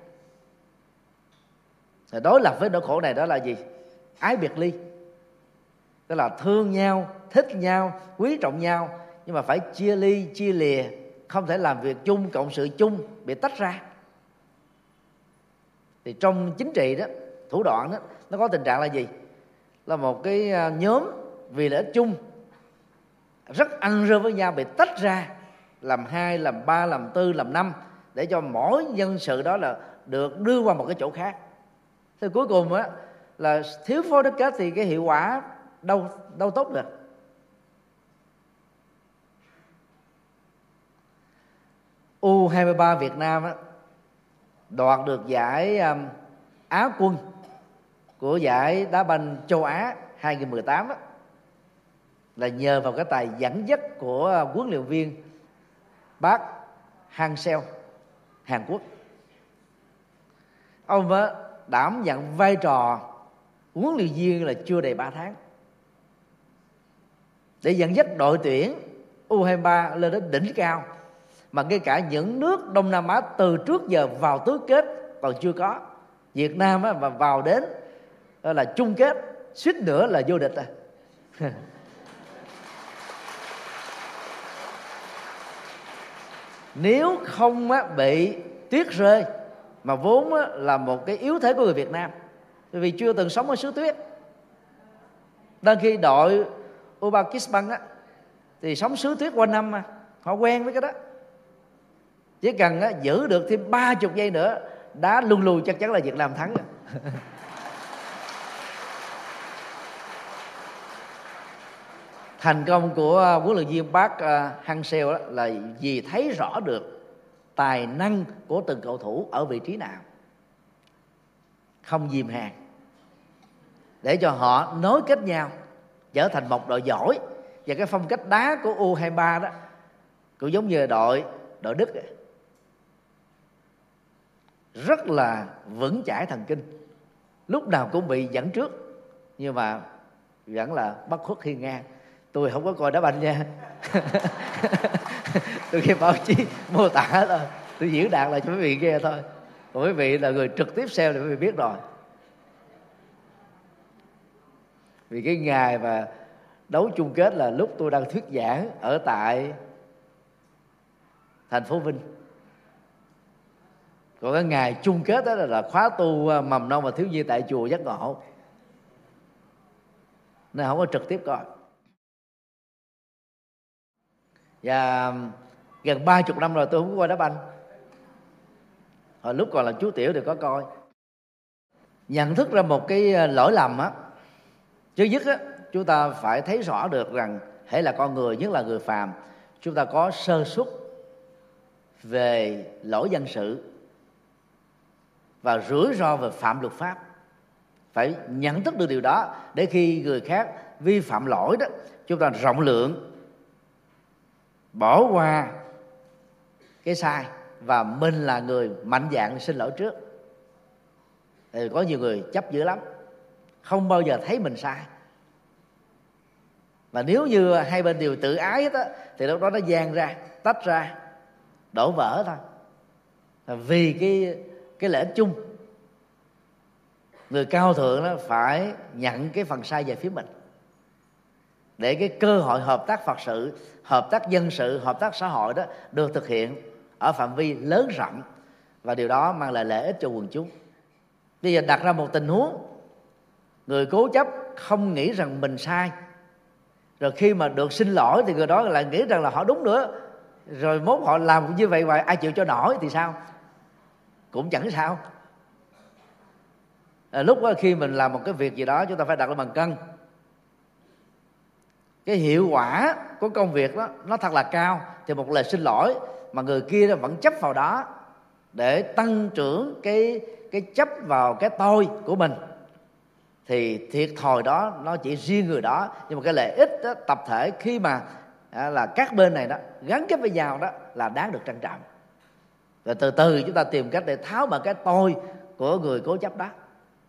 Rồi đối lập với nỗi khổ này đó là gì? Ái biệt ly. Tức là thương nhau, thích nhau, quý trọng nhau, nhưng mà phải chia ly, chia lìa, không thể làm việc chung, cộng sự chung, bị tách ra. Thì trong chính trị đó, thủ đoạn đó, nó có tình trạng là gì? Là một cái nhóm vì lợi ích chung rất ăn rơ với nhau bị tách ra, làm 2, làm 3, làm 4, làm 5, để cho mỗi nhân sự đó là được đưa qua một cái chỗ khác. Thì cuối cùng á là thiếu phối đúc kết thì cái hiệu quả đâu tốt được. U23 Việt Nam á, đoạt được giải Á quân của giải đá banh châu Á 2018 á, là nhờ vào cái tài dẫn dắt của huấn luyện viên Park Hang-seo Hàn Quốc. Ông đảm nhận vai trò huấn luyện viên là chưa đầy 3 tháng để dẫn dắt đội tuyển U23 lên đến đỉnh cao, mà ngay cả những nước Đông Nam Á từ trước giờ vào tứ kết còn chưa có. Việt Nam á, mà vào đến là chung kết, suýt nữa là vô địch à. Nếu không bị tuyết rơi, mà vốn là một cái yếu thế của người Việt Nam, vì chưa từng sống ở xứ tuyết. Đang khi đội Uzbekistan thì sống xứ tuyết quanh năm mà, họ quen với cái đó. Chỉ cần giữ được thêm 30 giây nữa, đá luôn luôn chắc chắn là Việt Nam thắng. Thành công của huấn luyện viên Park Hang-seo là vì thấy rõ được tài năng của từng cầu thủ ở vị trí nào, không dìm hàng, để cho họ nối kết nhau trở thành một đội giỏi. Và cái phong cách đá của U23 đó cũng giống như đội Đức ấy, rất là vững chãi thần kinh, lúc nào cũng bị dẫn trước nhưng mà vẫn là bất khuất hiên ngang. Tôi không có coi đá banh nha. Tôi nghe báo chí mô tả thôi, tôi diễn đạt lại cho quý vị nghe thôi. Còn quý vị là người trực tiếp xem thì quý vị biết rồi. Vì cái ngày mà đấu chung kết là lúc tôi đang thuyết giảng ở tại thành phố Vinh. Còn cái ngày chung kết đó là khóa tu mầm non và thiếu nhi tại chùa Giác Ngộ, nên không có trực tiếp coi. Và gần 30 năm rồi tôi không có coi đá banh. Hồi lúc còn là chú tiểu thì có coi. Nhận thức ra một cái lỗi lầm á, trước nhất á, chúng ta phải thấy rõ được rằng hễ là con người, nhất là người phàm, chúng ta có sơ suất về lỗi dân sự và rủi ro về phạm luật pháp. Phải nhận thức được điều đó để khi người khác vi phạm lỗi đó, chúng ta rộng lượng bỏ qua cái sai và mình là người mạnh dạn xin lỗi trước. Thì có nhiều người chấp dữ lắm, không bao giờ thấy mình sai. Và nếu như hai bên đều tự ái hết á, thì lúc đó nó giang ra, tách ra, đổ vỡ thôi. Vì cái lợi ích chung, người cao thượng đó phải nhận cái phần sai về phía mình, để cái cơ hội hợp tác Phật sự, hợp tác dân sự, hợp tác xã hội đó được thực hiện ở phạm vi lớn rộng, và điều đó mang lại lợi ích cho quần chúng. Bây giờ đặt ra một tình huống, người cố chấp không nghĩ rằng mình sai, rồi khi mà được xin lỗi thì người đó lại nghĩ rằng là họ đúng nữa, rồi mốt họ làm như vậy hoài ai chịu cho nổi thì sao? Cũng chẳng sao. Lúc đó khi mình làm một cái việc gì đó, chúng ta phải đặt lên bàn cân. Cái hiệu quả của công việc đó nó thật là cao, thì một lời xin lỗi mà người kia vẫn chấp vào đó để tăng trưởng cái chấp vào cái tôi của mình, thì thiệt thòi đó nó chỉ riêng người đó. Nhưng mà cái lợi ích đó, tập thể khi mà là các bên này đó gắn kết với nhau đó là đáng được trân trọng. Rồi từ từ chúng ta tìm cách để tháo mở cái tôi của người cố chấp đó.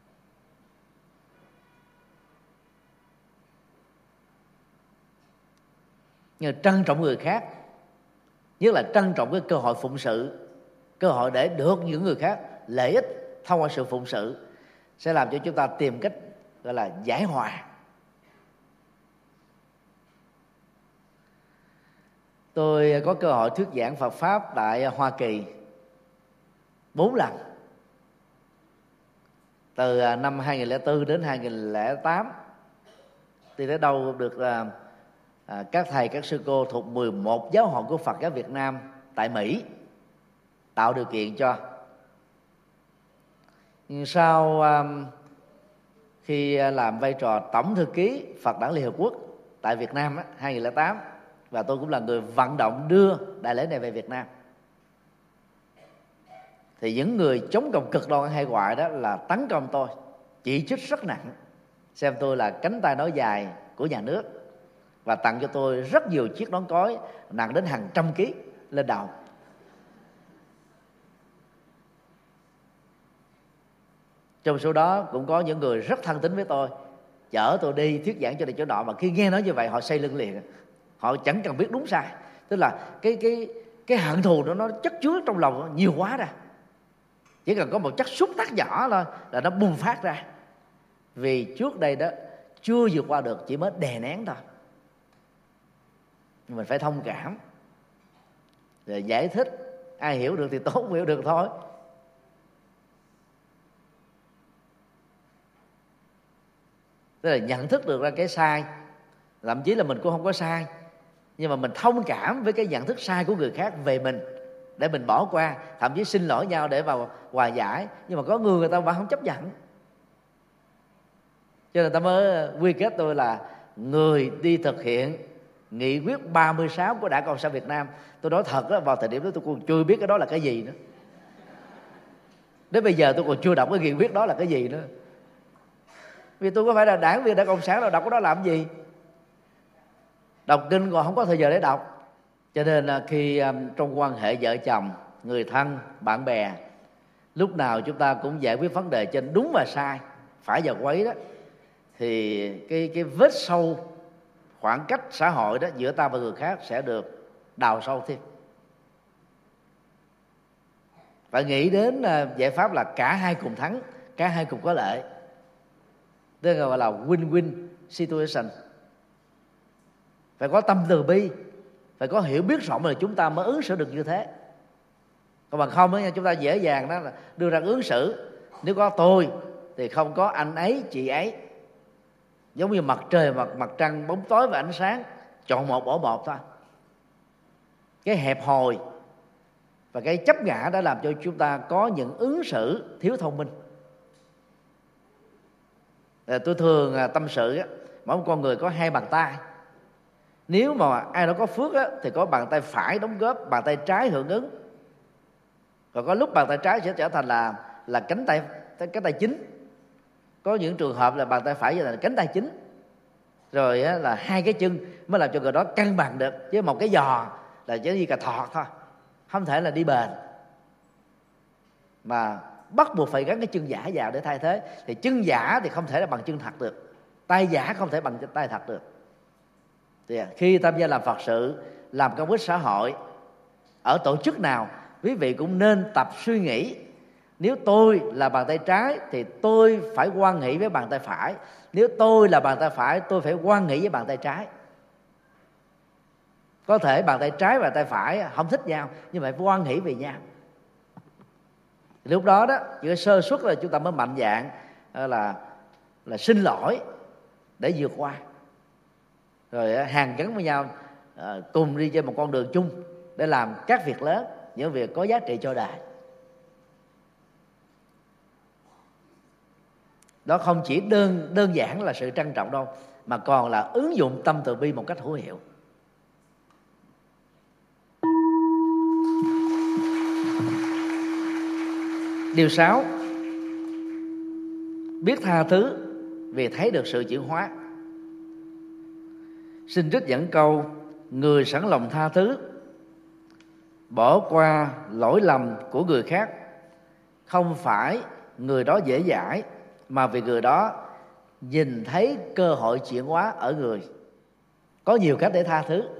Nhưng trân trọng người khác, nhất là trân trọng cái cơ hội phụng sự, cơ hội để được những người khác lợi ích thông qua sự phụng sự, sẽ làm cho chúng ta tìm cách gọi là giải hòa. Tôi có cơ hội thuyết giảng Phật Pháp tại Hoa Kỳ 4 lần, từ năm 2004 đến 2008. Thì tới đâu được các thầy, các sư cô thuộc 11 giáo hội của Phật giáo Việt Nam tại Mỹ tạo điều kiện cho. Nhưng sau khi làm vai trò tổng thư ký Phật Đản Liên Hợp Quốc tại Việt Nam 2008, và tôi cũng là người vận động đưa đại lễ này về Việt Nam, thì những người chống cộng cực đoan hay ngoại đó là tấn công tôi, chỉ trích rất nặng, xem tôi là cánh tay nói dài của nhà nước, và tặng cho tôi rất nhiều chiếc nón cối nặng đến hàng trăm ký lên đầu. Trong số đó cũng có những người rất thân tín với tôi, chở tôi đi thuyết giảng cho này chỗ nọ, mà khi nghe nói như vậy họ xây lưng liền. họ chẳng cần biết đúng sai. Tức là cái hận thù nó chất chứa trong lòng nó nhiều quá ra, chỉ cần có một chất xúc tác nhỏ thôi là nó bùng phát ra, vì trước đây đó chưa vượt qua được, chỉ mới đè nén thôi. Mình phải thông cảm rồi giải thích, ai hiểu được thì tốt, không hiểu được thôi. Tức là nhận thức được ra cái sai, thậm chí là mình cũng không có sai, nhưng mà mình thông cảm với cái nhận thức sai của người khác về mình để mình bỏ qua, thậm chí xin lỗi nhau để vào hòa giải. Nhưng mà có người ta vẫn không chấp nhận, cho nên ta mới quy kết tôi là người đi thực hiện nghị quyết 36 của Đảng Cộng sản Việt Nam. Tôi nói thật đó, vào thời điểm đó tôi còn chưa biết cái đó là cái gì nữa. Đến bây giờ tôi còn chưa đọc cái nghị quyết đó là cái gì nữa, vì tôi có phải là đảng viên Đảng Cộng sản nào đọc cái đó làm gì. Đọc kinh còn không có thời giờ để đọc. Cho nên là khi trong quan hệ vợ chồng, người thân, bạn bè, lúc nào chúng ta cũng giải quyết vấn đề trên đúng và sai, phải và quấy đó, thì cái vết sâu khoảng cách xã hội đó giữa ta và người khác sẽ được đào sâu thêm. Phải nghĩ đến giải pháp là cả hai cùng thắng, cả hai cùng có lợi, tức là gọi là win-win situation. Phải có tâm từ bi, phải có hiểu biết rộng là chúng ta mới ứng xử được như thế. Còn bằng không đó nha, chúng ta dễ dàng đó là đưa ra ứng xử, nếu có tôi thì không có anh ấy, chị ấy. Giống như mặt trời, mặt trăng, bóng tối và ánh sáng, chọn một bỏ một thôi. Cái hẹp hòi và cái chấp ngã đã làm cho chúng ta có những ứng xử thiếu thông minh. Tôi thường tâm sự á, mỗi một con người có hai bàn tay. Nếu mà ai đó có phước á, thì có bàn tay phải đóng góp, bàn tay trái hưởng ứng. Còn có lúc bàn tay trái sẽ trở thành là cánh tay chính. Có những trường hợp là bàn tay phải trở thành cánh tay chính. Rồi á, là hai cái chân mới làm cho người đó cân bằng được. Chứ một cái giò là chỉ như cà thọt thôi, không thể là đi bền, mà bắt buộc phải gắn cái chân giả vào để thay thế. Thì chân giả thì không thể là bằng chân thật được, tay giả không thể bằng tay thật được. Thì khi tham gia làm Phật sự, làm công ích xã hội, ở tổ chức nào, quý vị cũng nên tập suy nghĩ, nếu tôi là bàn tay trái thì tôi phải hoan hỷ với bàn tay phải, nếu tôi là bàn tay phải tôi phải hoan hỷ với bàn tay trái. Có thể bàn tay trái và tay phải không thích nhau, nhưng mà phải hoan hỷ về nhau. Lúc đó đó, chỉ sơ suất là chúng ta mới mạnh dạn là xin lỗi để vượt qua, rồi hàn gắn với nhau, cùng đi trên một con đường chung để làm các việc lớn, những việc có giá trị cho đời. Đó không chỉ đơn giản là sự trân trọng đâu, mà còn là ứng dụng tâm từ bi một cách hữu hiệu. Điều 6, biết tha thứ vì thấy được sự chuyển hóa. Xin trích dẫn câu: người sẵn lòng tha thứ, bỏ qua lỗi lầm của người khác, không phải người đó dễ dãi, mà vì người đó nhìn thấy cơ hội chuyển hóa ở người. Có nhiều cách để tha thứ.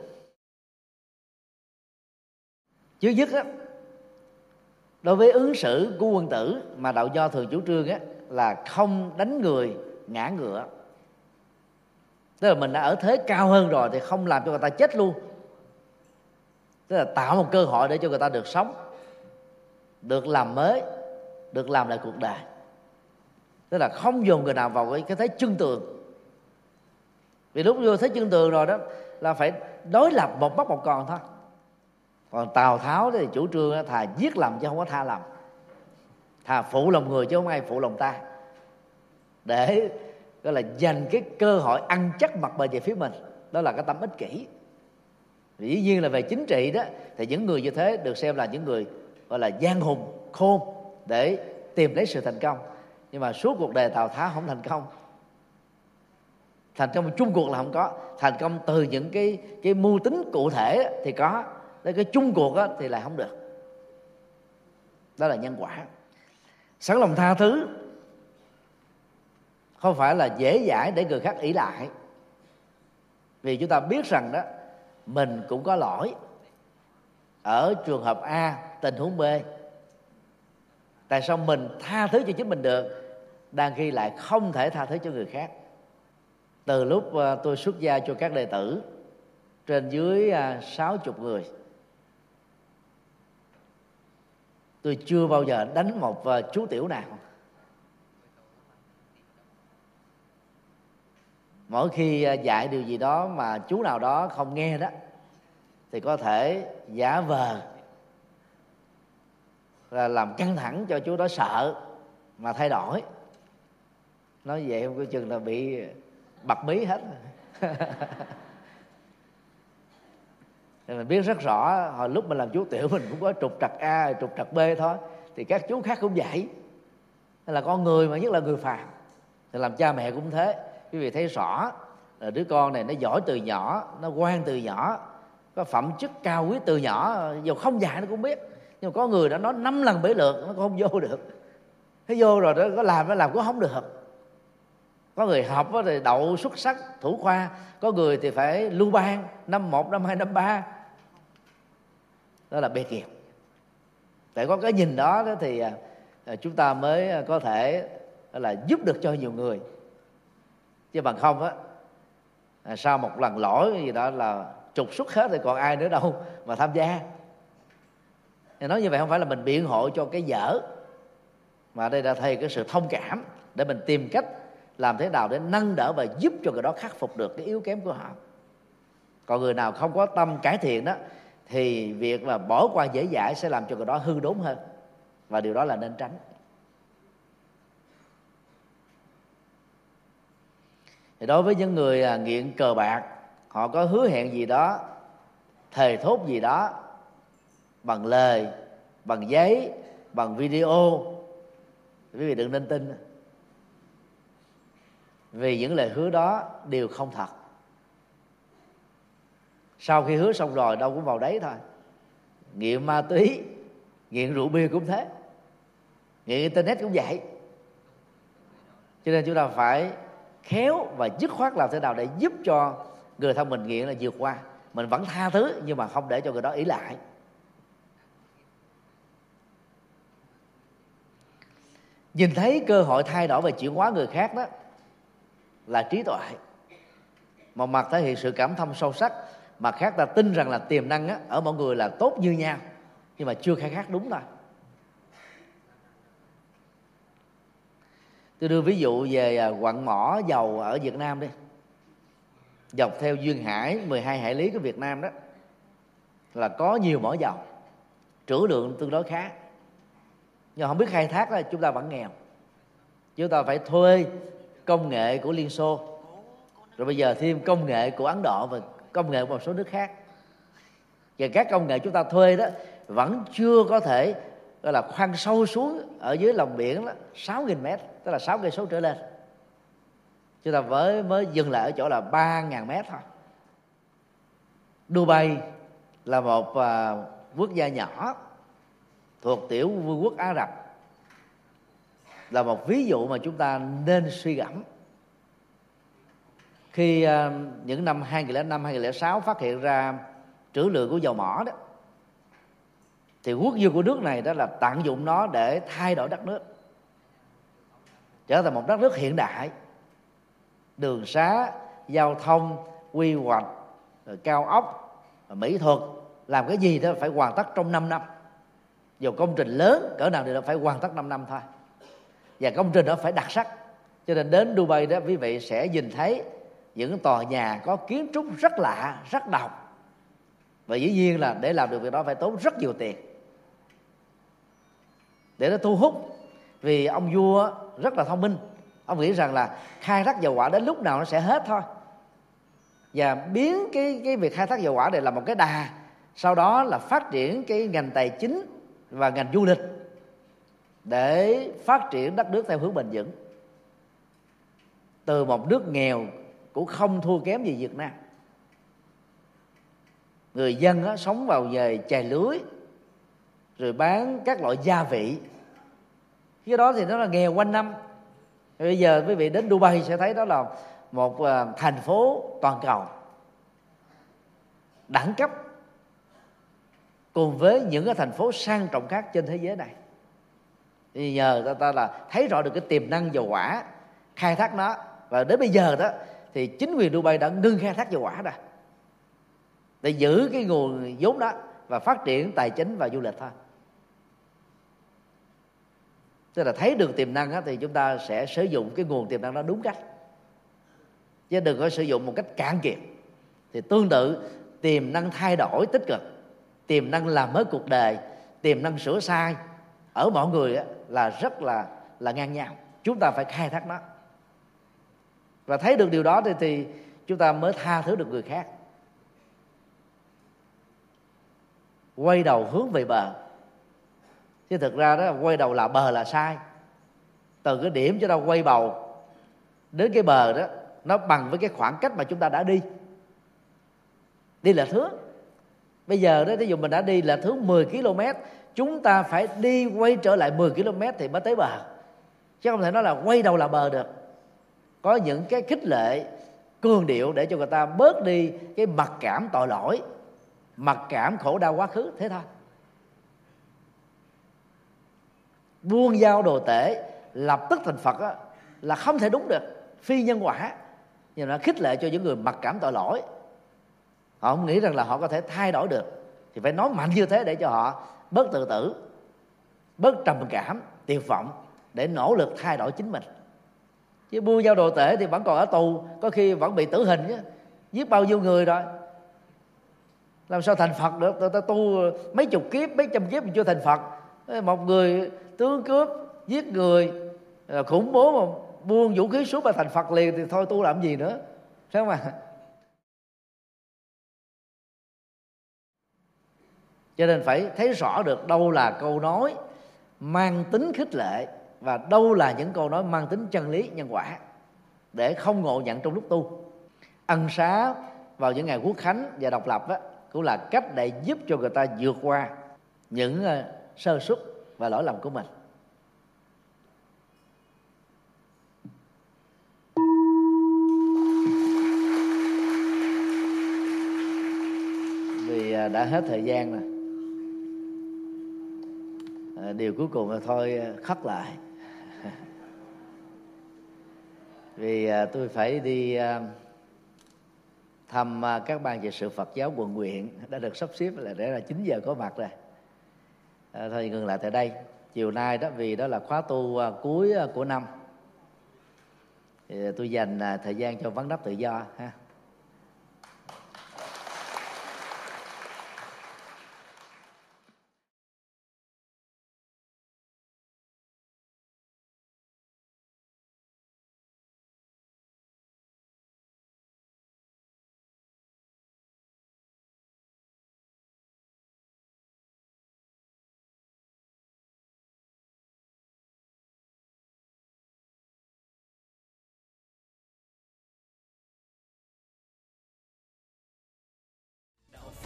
Trước nhất á, đối với ứng xử của quân tử mà đạo Nho thường chủ trương á, là không đánh người ngã ngựa. Tức là mình đã ở thế cao hơn rồi thì không làm cho người ta chết luôn. Tức là tạo một cơ hội để cho người ta được sống, được làm mới, được làm lại cuộc đời. Tức là không dồn người nào vào cái thế chân tường. Vì lúc vô thế chân tường rồi đó là phải đối lập một mất một còn thôi. Còn Tào Tháo thì chủ trương thà giết lầm chứ không có tha lầm, thà phụ lòng người chứ không ai phụ lòng ta, để gọi là dành cái cơ hội ăn chắc mặt bền về phía mình. Đó là cái tâm ích kỷ. Dĩ nhiên là về chính trị đó thì những người như thế được xem là những người gọi là gian hùng khôn để tìm lấy sự thành công. Nhưng mà suốt cuộc đời Tào Tháo không thành công. Thành công chung cuộc là không có. Thành công từ những cái mưu tính cụ thể thì có, đến cái chung cuộc thì lại không được. Đó là nhân quả. Sẵn lòng tha thứ không phải là dễ dãi để người khác ỷ lại. Vì chúng ta biết rằng đó mình cũng có lỗi ở trường hợp A, tình huống B. Tại sao mình tha thứ cho chính mình được, đang khi lại không thể tha thứ cho người khác? Từ lúc tôi xuất gia cho các đệ tử trên dưới 60 người, tôi chưa bao giờ đánh một chú tiểu nào. Mỗi khi dạy điều gì đó mà chú nào đó không nghe đó, thì có thể giả vờ là làm căng thẳng cho chú đó sợ mà thay đổi. Nói vậy không có chừng là bị bật mí hết. Thì mình biết rất rõ, hồi lúc mình làm chú tiểu mình cũng có trục trặc A, trục trặc B thôi. Thì các chú khác cũng vậy. Nên là con người mà, nhất là người phàm, thì làm cha mẹ cũng thế. Quý vị thấy rõ là đứa con này nó giỏi từ nhỏ, nó ngoan từ nhỏ, có phẩm chất cao quý từ nhỏ, dù không dạy nó cũng biết. Nhưng mà có người đã nói 5 lần 7 lượt nó cũng không vô được. Thế vô rồi nó làm cũng không được. Có người học thì đậu xuất sắc thủ khoa, có người thì phải lưu ban năm 1, năm 2, năm 3. Đó là bê kiệt. Tại có cái nhìn đó thì chúng ta mới có thể là giúp được cho nhiều người. Chứ bằng không sau một lần lỗi gì đó là trục xuất hết, thì còn ai nữa đâu mà tham gia. Thì nói như vậy không phải là mình biện hộ cho cái dở, mà đây là thầy cái sự thông cảm để mình tìm cách làm thế nào để nâng đỡ và giúp cho người đó khắc phục được cái yếu kém của họ. Còn người nào không có tâm cải thiện đó, thì việc mà bỏ qua dễ dãi sẽ làm cho người đó hư đốn hơn, và điều đó là nên tránh. Thì đối với những người nghiện cờ bạc, họ có hứa hẹn gì đó, thề thốt gì đó bằng lời, bằng giấy, bằng video, quý vị đừng nên tin. Vì những lời hứa đó đều không thật. Sau khi hứa xong rồi đâu cũng vào đấy thôi. Nghiện ma túy, nghiện rượu bia cũng thế, nghiện internet cũng vậy. Cho nên chúng ta phải khéo và dứt khoát làm thế nào để giúp cho người thân mình nghiện là vượt qua. Mình vẫn tha thứ nhưng mà không để cho người đó ỷ lại. Nhìn thấy cơ hội thay đổi và chuyển hóa người khác đó là trí tuệ. Một mặt thể hiện sự cảm thông sâu sắc, mặt khác ta tin rằng là tiềm năng ở mọi người là tốt như nhau, nhưng mà chưa khai thác đúng thôi. Tôi đưa ví dụ về quặng mỏ dầu ở Việt Nam đi. Dọc theo duyên hải 12 hải lý của Việt Nam đó là có nhiều mỏ dầu, trữ lượng tương đối khá, nhưng không biết khai thác là chúng ta vẫn nghèo. Chúng ta phải thuê công nghệ của Liên Xô, rồi bây giờ thêm công nghệ của Ấn Độ và công nghệ của một số nước khác. Và các công nghệ chúng ta thuê đó vẫn chưa có thể gọi là khoan sâu xuống ở dưới lòng biển đó 6.000 mét, tức là 6 cây số trở lên. Chúng ta mới dừng lại ở chỗ là 3.000 mét thôi. Dubai là một quốc gia nhỏ thuộc tiểu vương quốc Ả Rập, là một ví dụ mà chúng ta nên suy gẫm. Khi những năm 2005, 2006 phát hiện ra trữ lượng của dầu mỏ đó, thì quốc vương của nước này đó là tận dụng nó để thay đổi đất nước, trở thành một đất nước hiện đại, đường xá, giao thông, quy hoạch, rồi cao ốc, rồi mỹ thuật, làm cái gì đó phải hoàn tất trong 5 năm. Dù công trình lớn cỡ nào thì nó phải hoàn tất 5 năm thôi, và công trình đó phải đặc sắc. Cho nên đến Dubai đó, quý vị sẽ nhìn thấy những tòa nhà có kiến trúc rất lạ, rất độc. Và dĩ nhiên là để làm được việc đó phải tốn rất nhiều tiền để nó thu hút. Vì ông vua rất là thông minh, ông nghĩ rằng là khai thác dầu hỏa đến lúc nào nó sẽ hết thôi, và biến cái việc khai thác dầu hỏa này là một cái đà, sau đó là phát triển cái ngành tài chính và ngành du lịch để phát triển đất nước theo hướng bền vững. Từ một nước nghèo cũng không thua kém gì Việt Nam, người dân sống vào nghề chài lưới rồi bán các loại gia vị, cái đó thì nó là nghèo quanh năm. Bây giờ quý vị đến Dubai sẽ thấy đó là một thành phố toàn cầu. đẳng cấp cùng với những cái thành phố sang trọng khác trên thế giới này. Thì nhờ ta là thấy rõ được cái tiềm năng dầu hỏa, khai thác nó, và đến bây giờ đó thì chính quyền Dubai đã ngưng khai thác dầu hỏa rồi để giữ cái nguồn vốn đó và phát triển tài chính và du lịch thôi. Tức là thấy được tiềm năng đó, thì chúng ta sẽ sử dụng cái nguồn tiềm năng đó đúng cách, chứ đừng có sử dụng một cách cạn kiệt. Thì tương tự, tiềm năng thay đổi tích cực, tiềm năng làm mới cuộc đời, tiềm năng sửa sai ở mọi người á, là rất là ngang nhau. Chúng ta phải khai thác nó, và thấy được điều đó thì chúng ta mới tha thứ được người khác. Quay đầu hướng về bờ, chứ thực ra đó quay đầu là bờ là sai. Từ cái điểm chúng ta quay bầu đến cái bờ đó, nó bằng với cái khoảng cách mà chúng ta đã đi lệch hướng. Bây giờ đó, ví dụ mình đã đi lệch hướng 10 km, chúng ta phải đi quay trở lại 10 km thì mới tới bờ, chứ không thể nói là quay đầu là bờ được. Có những cái khích lệ cường điệu để cho người ta bớt đi cái mặc cảm tội lỗi, mặc cảm khổ đau quá khứ, thế thôi. Buông dao đồ tể lập tức thành Phật á, là không thể đúng được, phi nhân quả. Nhưng nó khích lệ cho những người mặc cảm tội lỗi, họ không nghĩ rằng là họ có thể thay đổi được, thì phải nói mạnh như thế để cho họ bớt tự tử, bớt trầm cảm, tuyệt vọng, để nỗ lực thay đổi chính mình. Chứ buông dao đồ tể thì vẫn còn ở tù, có khi vẫn bị tử hình chứ, giết bao nhiêu người rồi, làm sao thành Phật được? Ta tu mấy chục kiếp, mấy trăm kiếp mà chưa thành Phật. Một người tướng cướp, giết người, khủng bố mà buông vũ khí xuống mà thành Phật liền thì thôi tu làm gì nữa, phải không ạ? Cho nên phải thấy rõ được đâu là câu nói mang tính khích lệ và đâu là những câu nói mang tính chân lý nhân quả, để không ngộ nhận trong lúc tu. Ân xá vào những ngày Quốc khánh và độc lập á, cũng là cách để giúp cho người ta vượt qua những sơ suất và lỗi lầm của mình. Vì đã hết thời gian rồi, điều cuối cùng là thôi khắc lại. Vì tôi phải đi thăm các ban trị sự Phật giáo quận huyện đã được sắp xếp là để là 9 giờ có mặt rồi. Thôi ngừng lại tại đây. Chiều nay đó, vì đó là khóa tu cuối của năm, thì tôi dành thời gian cho vấn đáp tự do ha.